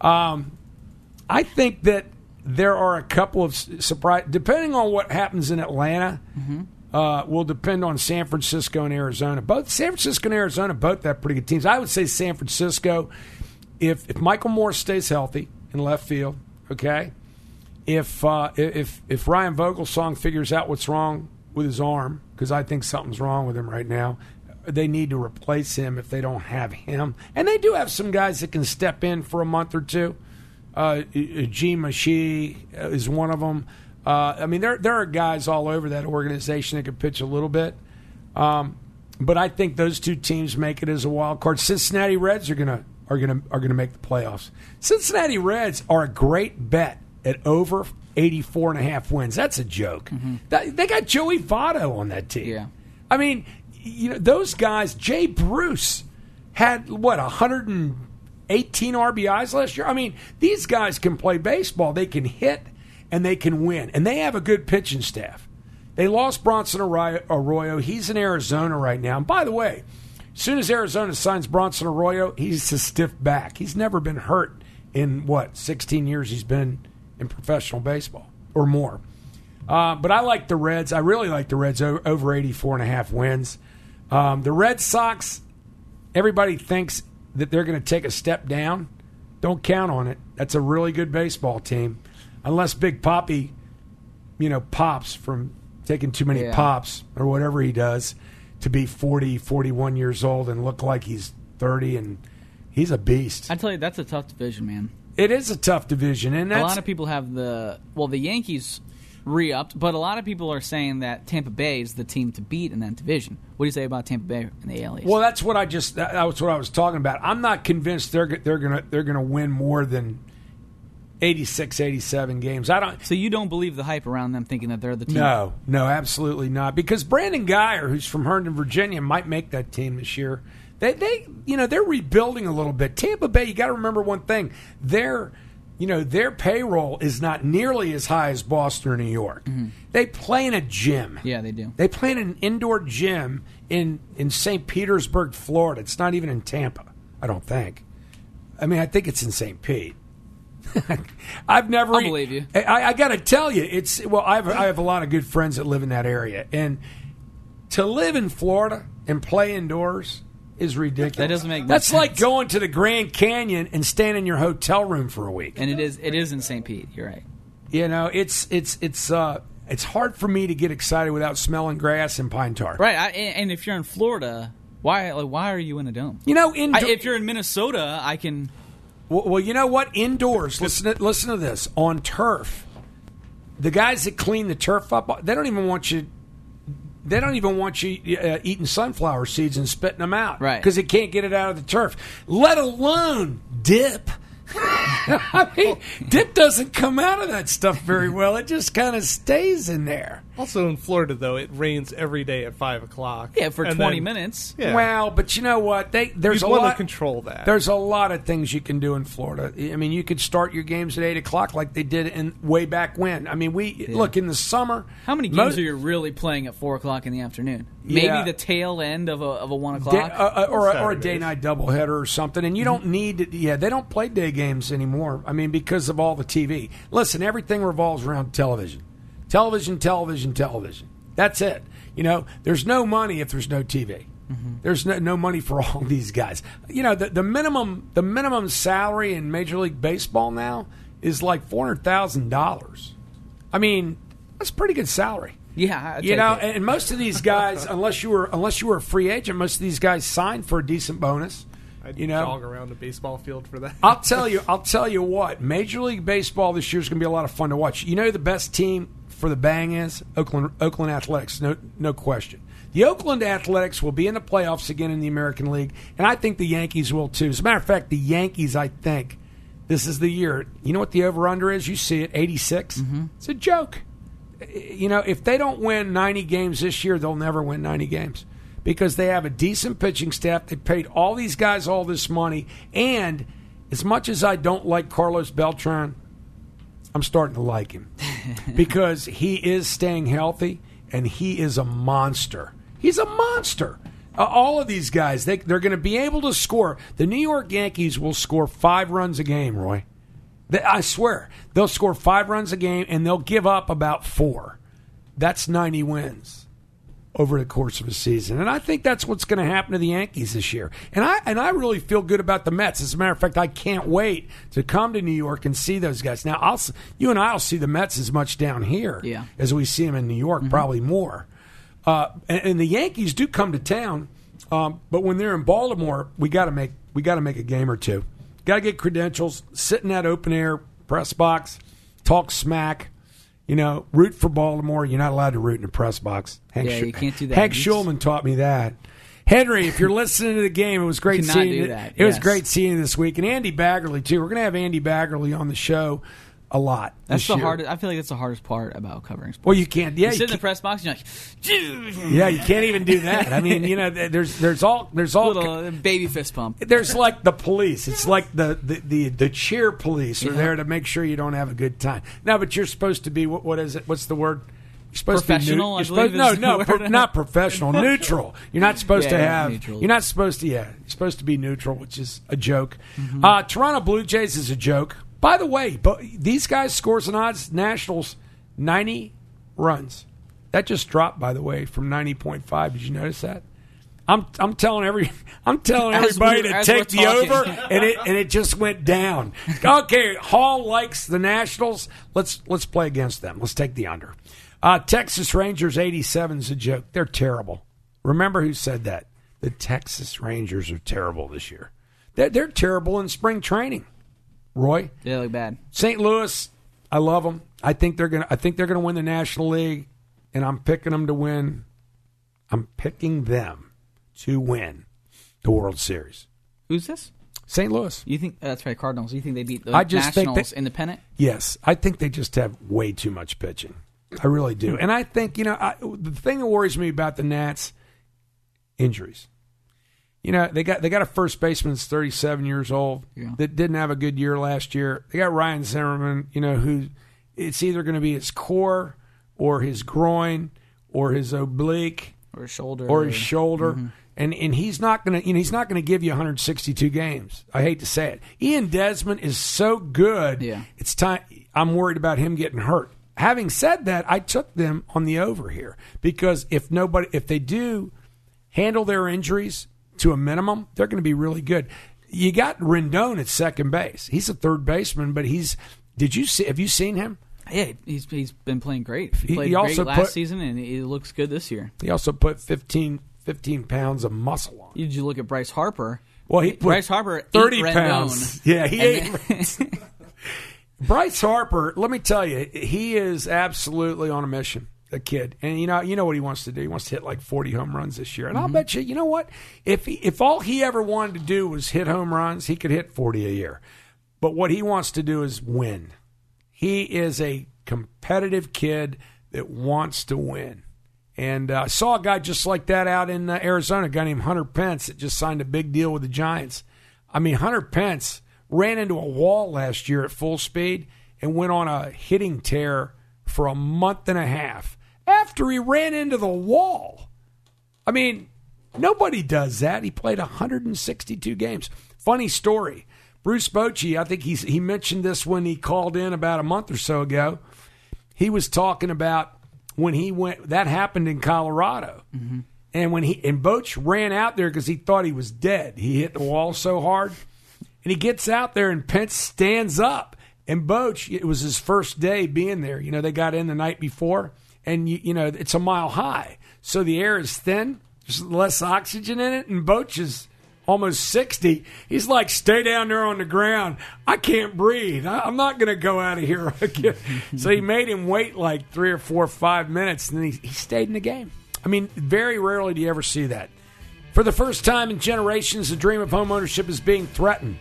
I think that there are a couple of surprise, depending on what happens in Atlanta, will depend on San Francisco and Arizona. Both San Francisco and Arizona both have pretty good teams. I would say San Francisco, if Michael Morse stays healthy in left field, okay, if Ryan Vogelsong figures out what's wrong with his arm, because I think something's wrong with him right now, they need to replace him if they don't have him. And they do have some guys that can step in for a month or two. G. Machi is one of them. I mean, there are guys all over that organization that could pitch a little bit. But I think those two teams make it as a wild card. Cincinnati Reds are gonna make the playoffs. Cincinnati Reds are a great bet at over 84.5 wins. That's a joke. They got Joey Votto on that team. Yeah. I mean, those guys. Jay Bruce had 118 RBIs last year. I mean, these guys can play baseball. They can hit and they can win, and they have a good pitching staff. They lost Bronson Arroyo. He's in Arizona right now. And by the way, as soon as Arizona signs Bronson Arroyo, he's a stiff back. He's never been hurt in 16 years he's been in professional baseball or more. But I like the Reds. I really like the Reds over 84.5 wins. The Red Sox, everybody thinks that they're going to take a step down. Don't count on it. That's a really good baseball team. Unless Big Papi, pops from taking too many pops or whatever he does to be 40, 41 years old and look like he's 30, and he's a beast. I tell you, that's a tough division, man. It is a tough division, and a lot of people have the Yankees re-upped, but a lot of people are saying that Tampa Bay is the team to beat in that division. What do you say about Tampa Bay in the AL East? Well, that's what that was what I was talking about. I'm not convinced they're gonna win more than 86, 87 games. So you don't believe the hype around them thinking that they're the team? No, absolutely not. Because Brandon Guyer, who's from Herndon, Virginia, might make that team this year. They're rebuilding a little bit. Tampa Bay, you got to remember one thing. Their payroll is not nearly as high as Boston or New York. They play in a gym. Yeah, they do. They play in an indoor gym in St. Petersburg, Florida. It's not even in Tampa, I don't think. I mean, I think it's in St. Pete. I'll believe you. I got to tell you, I have a lot of good friends that live in that area, and to live in Florida and play indoors is ridiculous. That doesn't make That's sense. like going to the Grand Canyon and staying in your hotel room for a week. And it is in St. Pete. You're right. It's hard for me to get excited without smelling grass and pine tar. Right. And if you're in Florida, why are you in a dome? If you're in Minnesota, I can. Well, you know what? Indoors, listen to this. On turf, the guys that clean the turf up, they don't even want you eating sunflower seeds and spitting them out, right? Because they can't get it out of the turf. Let alone dip. I mean, dip doesn't come out of that stuff very well. It just kind of stays in there. Also in Florida, though, it rains every day at 5 o'clock. Yeah, for 20 minutes. Yeah. Well, but you know what? There's You'd a want lot to control that. There's a lot of things you can do in Florida. I mean, you could start your games at 8 o'clock like they did way back when. I mean, look in the summer. How many games are you really playing at 4 o'clock in the afternoon? Maybe the tail end of a 1 o'clock, or a day-night doubleheader or something. And you don't need to. Yeah, they don't play day games anymore. I mean, because of all the TV. Listen, everything revolves around television. Television. That's it. There's no money if there's no TV. There's no money for all these guys. The minimum salary in Major League Baseball now is like $400,000. I mean, that's a pretty good salary. Yeah, and most of these guys, unless you were a free agent, most of these guys signed for a decent bonus. I'd jog around the baseball field for that. I'll tell you what, Major League Baseball this year is going to be a lot of fun to watch. The best team for the bang is Oakland Athletics, no question. The Oakland Athletics will be in the playoffs again in the American League, and I think the Yankees will too. As a matter of fact, the Yankees, I think, this is the year. You know what the over-under is? You see it, 86. It's a joke. If they don't win 90 games this year, they'll never win 90 games because they have a decent pitching staff. They paid all these guys all this money, and as much as I don't like Carlos Beltran, I'm starting to like him because he is staying healthy and he is a monster. He's a monster. All of these guys, they're going to be able to score. The New York Yankees will score 5 runs a game, Roy. I swear. They'll score 5 runs a game, and they'll give up about 4. That's 90 wins over the course of a season. And I think that's what's going to happen to the Yankees this year. And I really feel good about the Mets. As a matter of fact, I can't wait to come to New York and see those guys. Now, you and I will see the Mets as much down here as we see them in New York, probably more. And the Yankees do come to town, but when they're in Baltimore, we got to make a game or two. Got to get credentials, sit in that open air press box, talk smack. Root for Baltimore. You're not allowed to root in a press box. You can't do that. Hank Schulman taught me that. Henry, if you're listening to the game, it was great seeing you. It was great seeing you this week, and Andy Baggerly too. We're going to have Andy Baggerly on the show a lot. That's the hardest. I feel like that's the hardest part about covering sports. Well, you can't. Yeah, you sit in the press box and you're like, yeah, you can't even do that. I mean, there's all little baby fist pump. There's like the police. It's like the cheer police are there to make sure you don't have a good time. No, but you're supposed to be what is it? What's the word? You're supposed professional. To be not professional. Neutral. You're not supposed to have. Neutral. You're not supposed to. Yeah, you're supposed to be neutral, which is a joke. Toronto Blue Jays is a joke. By the way, these guys scores and odds Nationals 90 runs. That just dropped, by the way, from 90.5. Did you notice that? I'm telling everybody to take the over, and it just went down. Okay, Hall likes the Nationals. Let's play against them. Let's take the under. Texas Rangers 87 is a joke. They're terrible. Remember who said that? The Texas Rangers are terrible this year. They're terrible in spring training. Roy, they look bad. St. Louis, I love them. I think they're gonna win the National League, and I'm picking them to win. I'm picking them to win the World Series. Who's this? St. Louis. You think that's right? Cardinals. You think they beat the Nationals independent? Yes, I think they just have way too much pitching. I really do, and I think the thing that worries me about the Nats, injuries. They got a first baseman that's 37 years old that didn't have a good year last year. They got Ryan Zimmerman, who it's either going to be his core or his groin or his oblique or his shoulder Mm-hmm. And he's not going to give you 162 games. I hate to say it. Ian Desmond is so good. Yeah. It's time. I'm worried about him getting hurt. Having said that, I took them on the over here because if they do handle their injuries to a minimum, they're going to be really good. You got Rendon at second base. He's a third baseman, but have you seen him? Yeah, he's been playing great. He played great last season, and he looks good this year. He also put 15 pounds of muscle on. Did you look at Bryce Harper? Well, he put Bryce Harper 30 pounds. Yeah, he ate. Bryce Harper, let me tell you, he is absolutely on a mission. A kid, and you know what he wants to do. He wants to hit like 40 home runs this year, and I'll bet you know what? If all he ever wanted to do was hit home runs, he could hit 40 a year. But what he wants to do is win. He is a competitive kid that wants to win. And I saw a guy just like that out in Arizona, a guy named Hunter Pence that just signed a big deal with the Giants. I mean, Hunter Pence ran into a wall last year at full speed and went on a hitting tear for a month and a half. After he ran into the wall. I mean, nobody does that. He played 162 games. Funny story. Bruce Bochy, I think he mentioned this when he called in about a month or so ago. He was talking about when he went, that happened in Colorado. Mm-hmm. And Boch ran out there because he thought he was dead. He hit the wall so hard. And he gets out there and Pence stands up. And Boch, it was his first day being there. They got in the night before. And, it's a mile high. So the air is thin. There's less oxygen in it. And Boch is almost 60. He's like, stay down there on the ground. I can't breathe. I'm not going to go out of here. So he made him wait like 3 or 4 or 5 minutes. And then he stayed in the game. I mean, very rarely do you ever see that. For the first time in generations, the dream of homeownership is being threatened.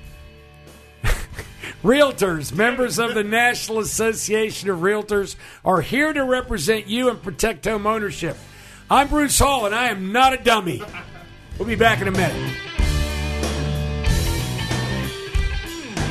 Realtors, members of the National Association of Realtors, are here to represent you and protect home ownership. I'm Bruce Hall, and I am not a dummy. We'll be back in a minute.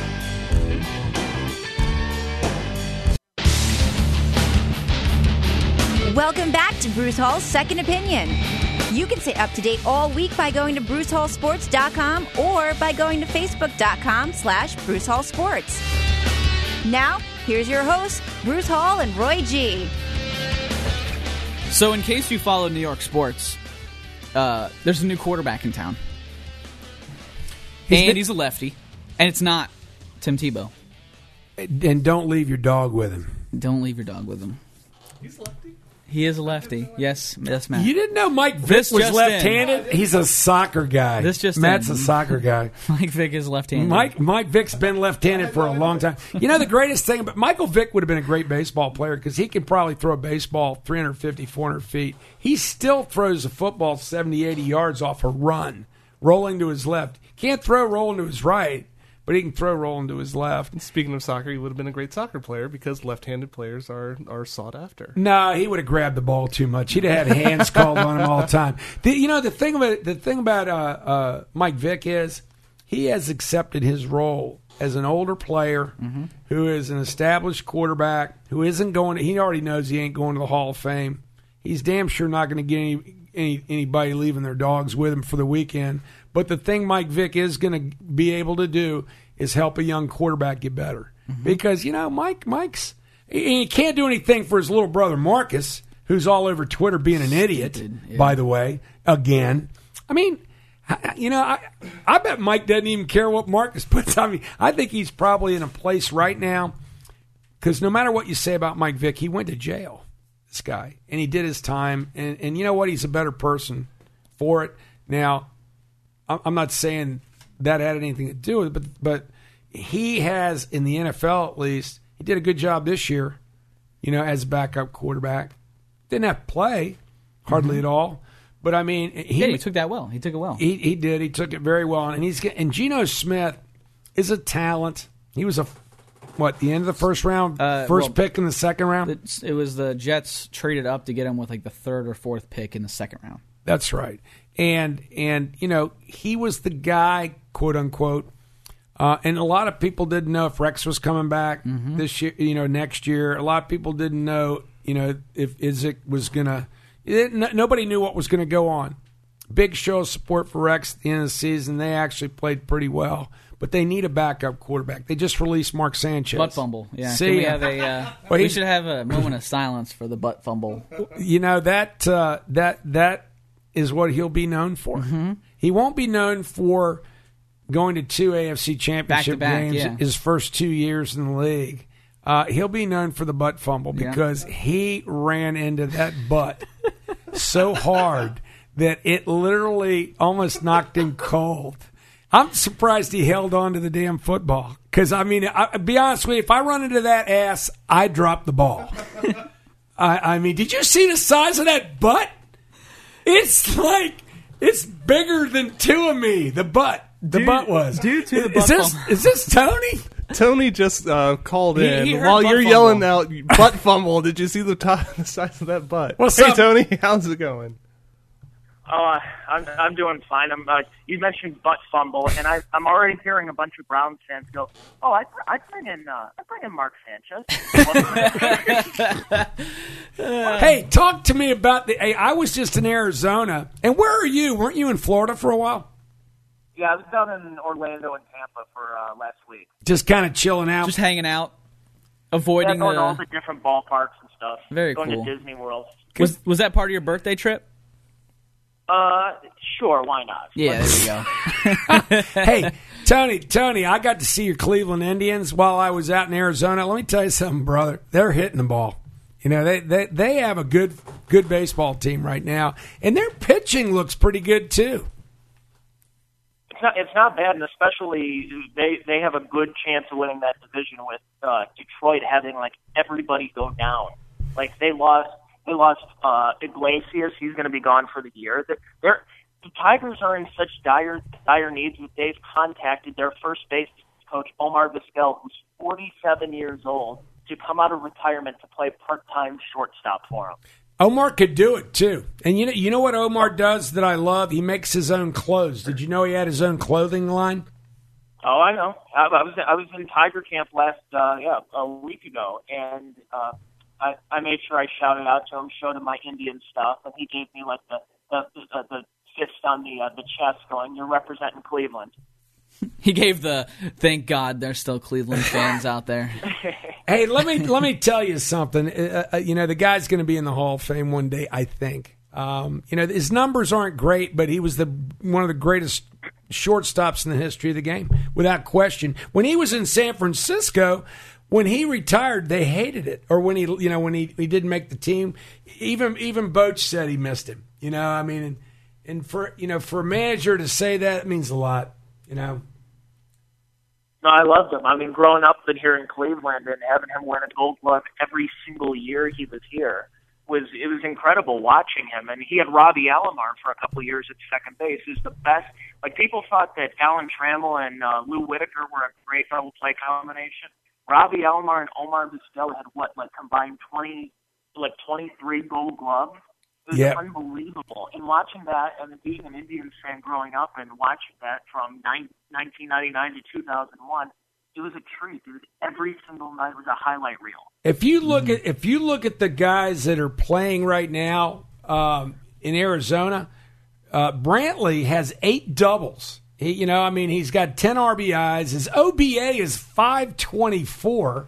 Welcome back to Bruce Hall's Second Opinion. You can stay up to date all week by going to BruceHallSports.com or by going to Facebook.com/Bruce Hall Sports. Now, here's your hosts, Bruce Hall and Roy G. So in case you follow New York sports, there's a new quarterback in town. He's a lefty, and it's not Tim Tebow. And don't leave your dog with him. Don't leave your dog with him. He's lefty? He is a lefty. Yes, Matt. You didn't know Mike Vick was left-handed? He's a soccer guy. Matt's a soccer guy. Mike Vick is left-handed. Mike Vick's been left-handed for a long time. You know, the greatest thing about Michael Vick would have been a great baseball player because he could probably throw a baseball 350, 400 feet. He still throws a football 70, 80 yards off a run, rolling to his left. Can't throw rolling to his right, but he can throw rolling to his left. Speaking of soccer, he would have been a great soccer player because left-handed players are sought after. No, he would have grabbed the ball too much. He'd have had hands called on him all the time. The thing about Mike Vick is he has accepted his role as an older player who is an established quarterback who isn't going. He already knows he ain't going to the Hall of Fame. He's damn sure not going to get anybody leaving their dogs with him for the weekend. But the thing Mike Vick is going to be able to do is help a young quarterback get better. Because, you know, Mike's he can't do anything for his little brother Marcus, who's all over Twitter being an idiot, by the way, again. I mean, you know, I bet Mike doesn't even care what Marcus puts. I mean, I think he's probably in a place right now, because no matter what you say about Mike Vick, he went to jail, this guy, and he did his time. And you know what? He's a better person for it. Now, I'm not saying that had anything to do with it, but he has, in the NFL at least, he did a good job this year, you know, as a backup quarterback. Didn't have to play hardly at all, but I mean, he took that well. He took it well. He did. He took it very well, and Geno Smith is a talent. He was the end of the first round, pick in the second round. It was the Jets traded up to get him with like the third or fourth pick in the second round. That's right. And you know, he was the guy, quote unquote. And a lot of people didn't know if Rex was coming back this year, you know, next year. A lot of people didn't know, you know, if Izek was gonna. Nobody knew what was going to go on. Big show of support for Rex at the end of the season. They actually played pretty well, but they need a backup quarterback. They just released Mark Sanchez. Butt fumble. Yeah. See, can we have a? We should have a moment of silence for the butt fumble. You know that is what he'll be known for. He won't be known for going to 2 AFC Championship games his first 2 years in the league. He'll be known for the butt fumble because he ran into that butt so hard that it literally almost knocked him cold. I'm surprised he held on to the damn football because, I mean, I'll be honest with you, if I run into that ass, I drop the ball. I mean, did you see the size of that butt? It's bigger than two of me. The butt. The butt was. Due to the butt fumble. Is this Tony? Tony just called in. He While you're fumble. yelling out butt fumble, did you see the size of that butt? What's hey, up? Tony, how's it going? Oh, I'm doing fine. You mentioned butt fumble, and I'm already hearing a bunch of Browns fans go, "Oh, I'd bring in Mark Sanchez." Hey, talk to me about I was just in Arizona, and where are you? Weren't you in Florida for a while? Yeah, I was down in Orlando and Tampa for last week. Just kind of chilling out, just hanging out, avoiding going to all the different ballparks and stuff. Very going cool. to Disney World. Was that part of your birthday trip? Sure, why not? Yeah, there you go. Hey, Tony, I got to see your Cleveland Indians while I was out in Arizona. Let me tell you something, brother. They're hitting the ball. You know, they have a good baseball team right now, and their pitching looks pretty good too. It's not bad, and especially they have a good chance of winning that division with Detroit having like everybody go down. Like they lost Iglesias. He's going to be gone for the year. The Tigers are in such dire needs. They've contacted their first base coach, Omar Vizquel, who's 47 years old, to come out of retirement to play part-time shortstop for him. Omar could do it too. And you know what Omar does that I love? He makes his own clothes. Did you know he had his own clothing line? Oh, I know. I was in Tiger camp a week ago, and I made sure I shouted out to him, showed him my Indian stuff, and he gave me like the fist on the chest, going, "You're representing Cleveland." He gave the thank God there's still Cleveland fans out there. Hey, let me tell you something. The guy's going to be in the Hall of Fame one day, I think. His numbers aren't great, but he was one of the greatest shortstops in the history of the game, without question. When he was in San Francisco, when he retired, they hated it. Or when he didn't make the team, even Boch said he missed him. And for a manager to say that, it means a lot. No, I loved him. I mean, growing up here in Cleveland and having him win a Gold Glove every single year he was here was incredible watching him. And he had Robbie Alomar for a couple of years at second base. He was the best. Like, people thought that Alan Trammell and Lou Whitaker were a great double play combination. Robbie Alomar and Omar Vizquel had combined 23 Gold Gloves. It was unbelievable. And watching that, and being an Indians fan growing up and watching that from 1999 to 2001, it was a treat. Every single night was a highlight reel. If you look at the guys that are playing right now in Arizona, Brantley has 8 doubles. He's got 10 RBIs. His OBA is 524,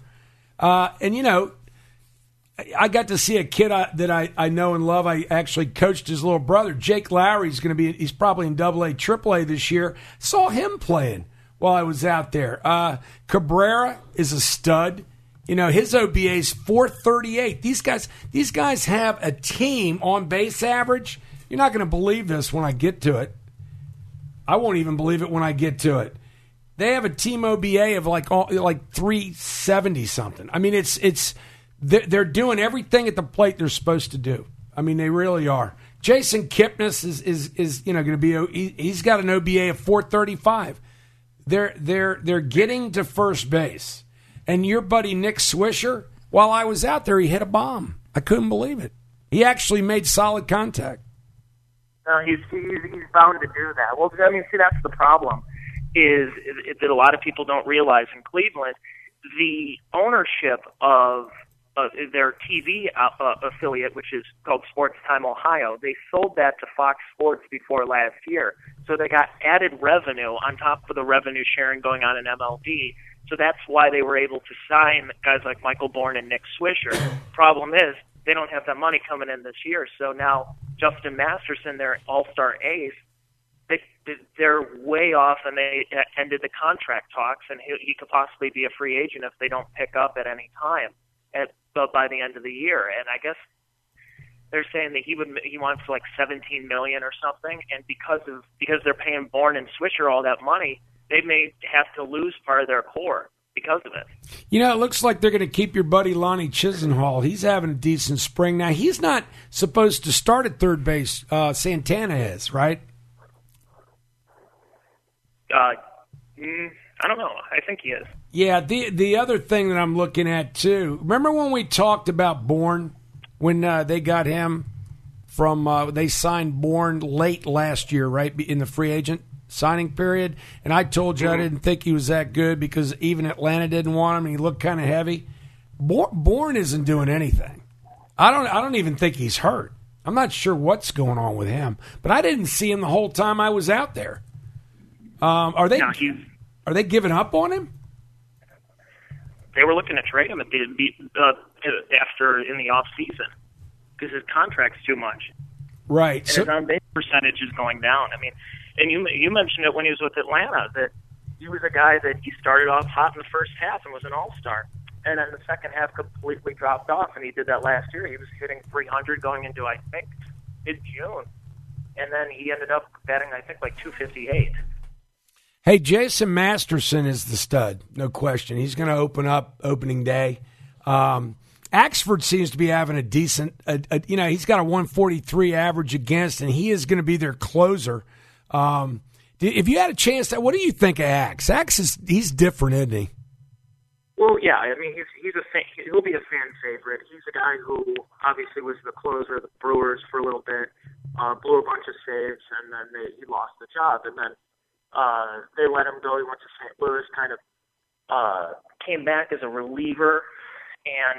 I got to see a kid that I know and love. I actually coached his little brother, Jake Lowry. He's probably in AA, AAA this year. Saw him playing while I was out there. Cabrera is a stud. His OBA is 438. These guys have a team on base average. You're not going to believe this when I get to it. I won't even believe it when I get to it. They have a team OBA of like 370 something. I mean, they're doing everything at the plate they're supposed to do. I mean, they really are. Jason Kipnis is going to be. He's got an OBA of 435. They're getting to first base, and your buddy Nick Swisher, while I was out there, he hit a bomb. I couldn't believe it. He actually made solid contact. No, he's bound to do that. Well, I mean, see, that's the problem. Is that a lot of people don't realize in Cleveland, the ownership of their TV affiliate, which is called Sports Time Ohio, they sold that to Fox Sports before last year. So they got added revenue on top of the revenue sharing going on in MLB. So that's why they were able to sign guys like Michael Bourne and Nick Swisher. Problem is, they don't have that money coming in this year. So now Justin Masterson, their all-star ace, they're way off, and they ended the contract talks, and he could possibly be a free agent if they don't pick up at any time. But by the end of the year, and I guess they're saying that he wants like $17 million or something, and because they're paying Bourne and Swisher all that money, they may have to lose part of their core because of it. It looks like they're going to keep your buddy Lonnie Chisenhall. He's having a decent spring. Now, he's not supposed to start at third base. Santana is, right? I don't know. I think he is. Yeah, the other thing that I'm looking at, too, remember when we talked about Bourne, when they got him from they signed Bourne late last year, right, in the free agent signing period? And I told you I didn't think he was that good because even Atlanta didn't want him, and he looked kind of heavy. Bourne isn't doing anything. I don't even think he's hurt. I'm not sure what's going on with him, but I didn't see him the whole time I was out there. Are they giving up on him? They were looking to trade him after in the off season because his contract's too much. Right. And his on base percentage is going down. I mean, and you mentioned it when he was with Atlanta that he was a guy that he started off hot in the first half and was an all-star, and then the second half completely dropped off. And he did that last year. He was hitting 300 going into I think mid-June, and then he ended up batting I think like 258. Hey, Jason Masterson is the stud, no question. He's going to open up opening day. Axford seems to be having a decent, he's got a 143 average against, and he is going to be their closer. If you had a chance, what do you think of Axe? He's different, isn't he? Well, yeah. I mean, he'll be a fan favorite. He's a guy who obviously was the closer of the Brewers for a little bit, blew a bunch of saves, and then he lost the job, and then they let him go. He went to St. Louis, kind of came back as a reliever, and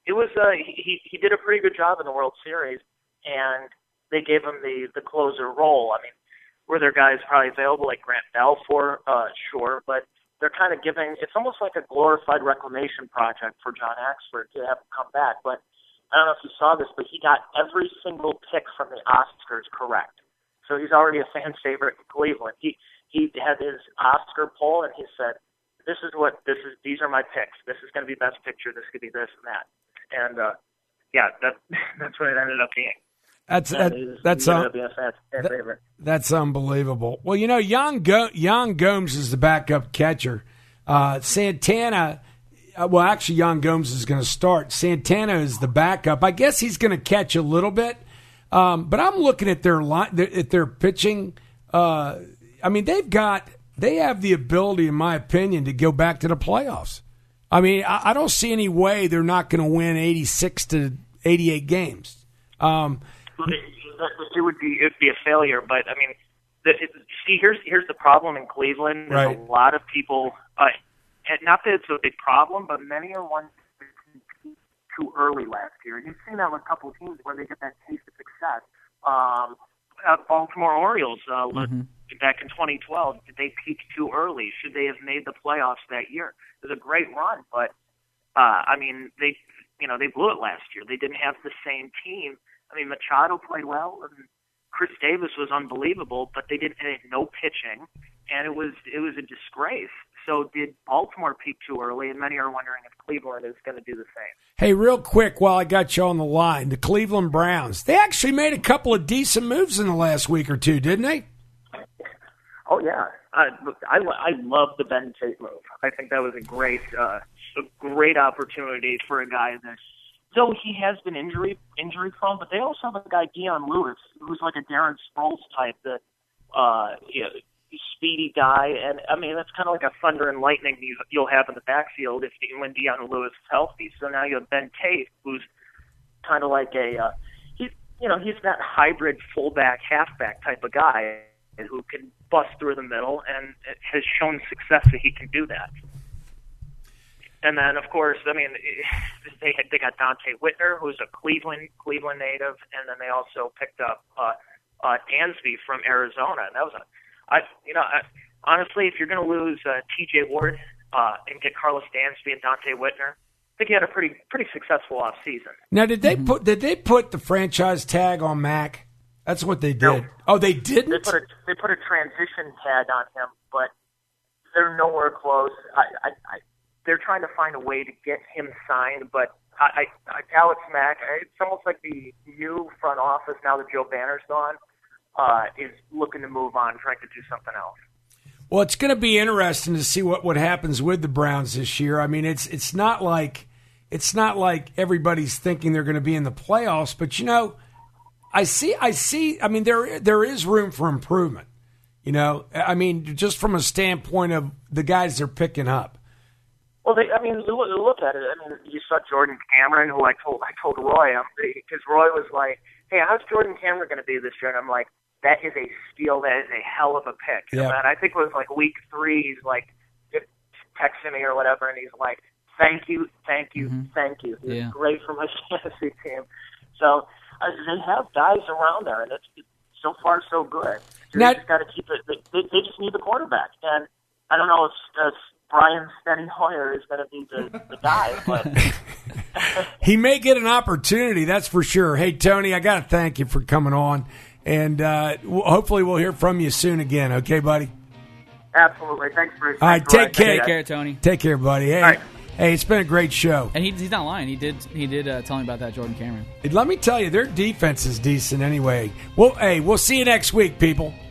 it was he did a pretty good job in the World Series, and they gave him the closer role. I mean, were there guys probably available like Grant Balfour? Sure, but they're kind of giving, it's almost like a glorified reclamation project for John Axford to have him come back. But I don't know if you saw this, but he got every single pick from the Oscars correct. So he's already a fan favorite in Cleveland. He had his Oscar poll, and he said, these are my picks. This is going to be best picture. This could be this and that. And, that's what it ended up being. That's unbelievable. Well, Yan Gomes is the backup catcher. Santana, actually, Yan Gomes is going to start. Santana is the backup. I guess he's going to catch a little bit, but I'm looking at their pitching. I mean, they have the ability, in my opinion, to go back to the playoffs. I mean, I don't see any way they're not going to win 86 to 88 games. It would be a failure, but I mean, here's the problem in Cleveland. There's a lot of people, not that it's a big problem, but many are ones too early last year. You've seen that with a couple of teams where they get that taste of success. Baltimore Orioles back in 2012, did they peak too early? Should they have made the playoffs that year? It was a great run, but I mean, they blew it last year. They didn't have the same team. I mean, Machado played well, and Chris Davis was unbelievable, but they had no pitching, and it was a disgrace. So did Baltimore peak too early? And many are wondering if Cleveland is going to do the same. Hey, real quick, while I got you on the line, the Cleveland Browns, they actually made a couple of decent moves in the last week or two, didn't they? Oh, yeah. I love the Ben Tate move. I think that was a great opportunity for a guy that, though he has been injury prone, but they also have a guy, Dion Lewis, who's like a Darren Sproles type, that speedy guy, and I mean that's kind of like a thunder and lightning you'll have in the backfield when Dion Lewis is healthy. So now you have Ben Tate, who's kind of like he's that hybrid fullback halfback type of guy who can bust through the middle and has shown success that he can do that. And then, of course, I mean, they got Dante Whitner, who's a Cleveland native, and then they also picked up Dansby from Arizona. And that was honestly, if you're going to lose T.J. Ward and get Carlos Dansby and Dante Whitner, I think you had a pretty successful offseason. Now, did they put the franchise tag on Mac? That's what they did. No. Oh, they didn't? They put a transition tag on him, but they're nowhere close. They're trying to find a way to get him signed, but Alex Mack, it's almost like the new front office now that Joe Banner's gone, is looking to move on, trying to do something else. Well, it's going to be interesting to see what happens with the Browns this year. I mean, it's not like everybody's thinking they're going to be in the playoffs, but I see. I mean, there is room for improvement. I mean, just from a standpoint of the guys they're picking up. Well, look at it. I mean, you saw Jordan Cameron, who I told Roy, because Roy was like, "Hey, how's Jordan Cameron going to be this year?" And I'm like, "That is a steal. That is a hell of a pick." Yeah. And I think it was like week 3. He's like texting me or whatever, and he's like, "Thank you, thank you, thank you." He's great for my fantasy team. So they have guys around there, and it's so far so good. They just got to keep it. They just need the quarterback, and I don't know if Brian Steny Hoyer is going to be the guy, but he may get an opportunity, that's for sure. Hey, Tony, I got to thank you for coming on, and hopefully we'll hear from you soon again. Okay, buddy? Absolutely. Thanks for. All right, take care. Take care, Tony. Take care, buddy. Hey, right. Hey, it's been a great show. And he's not lying. He did tell me about that Jordan Cameron. Let me tell you, their defense is decent anyway. We'll see you next week, people.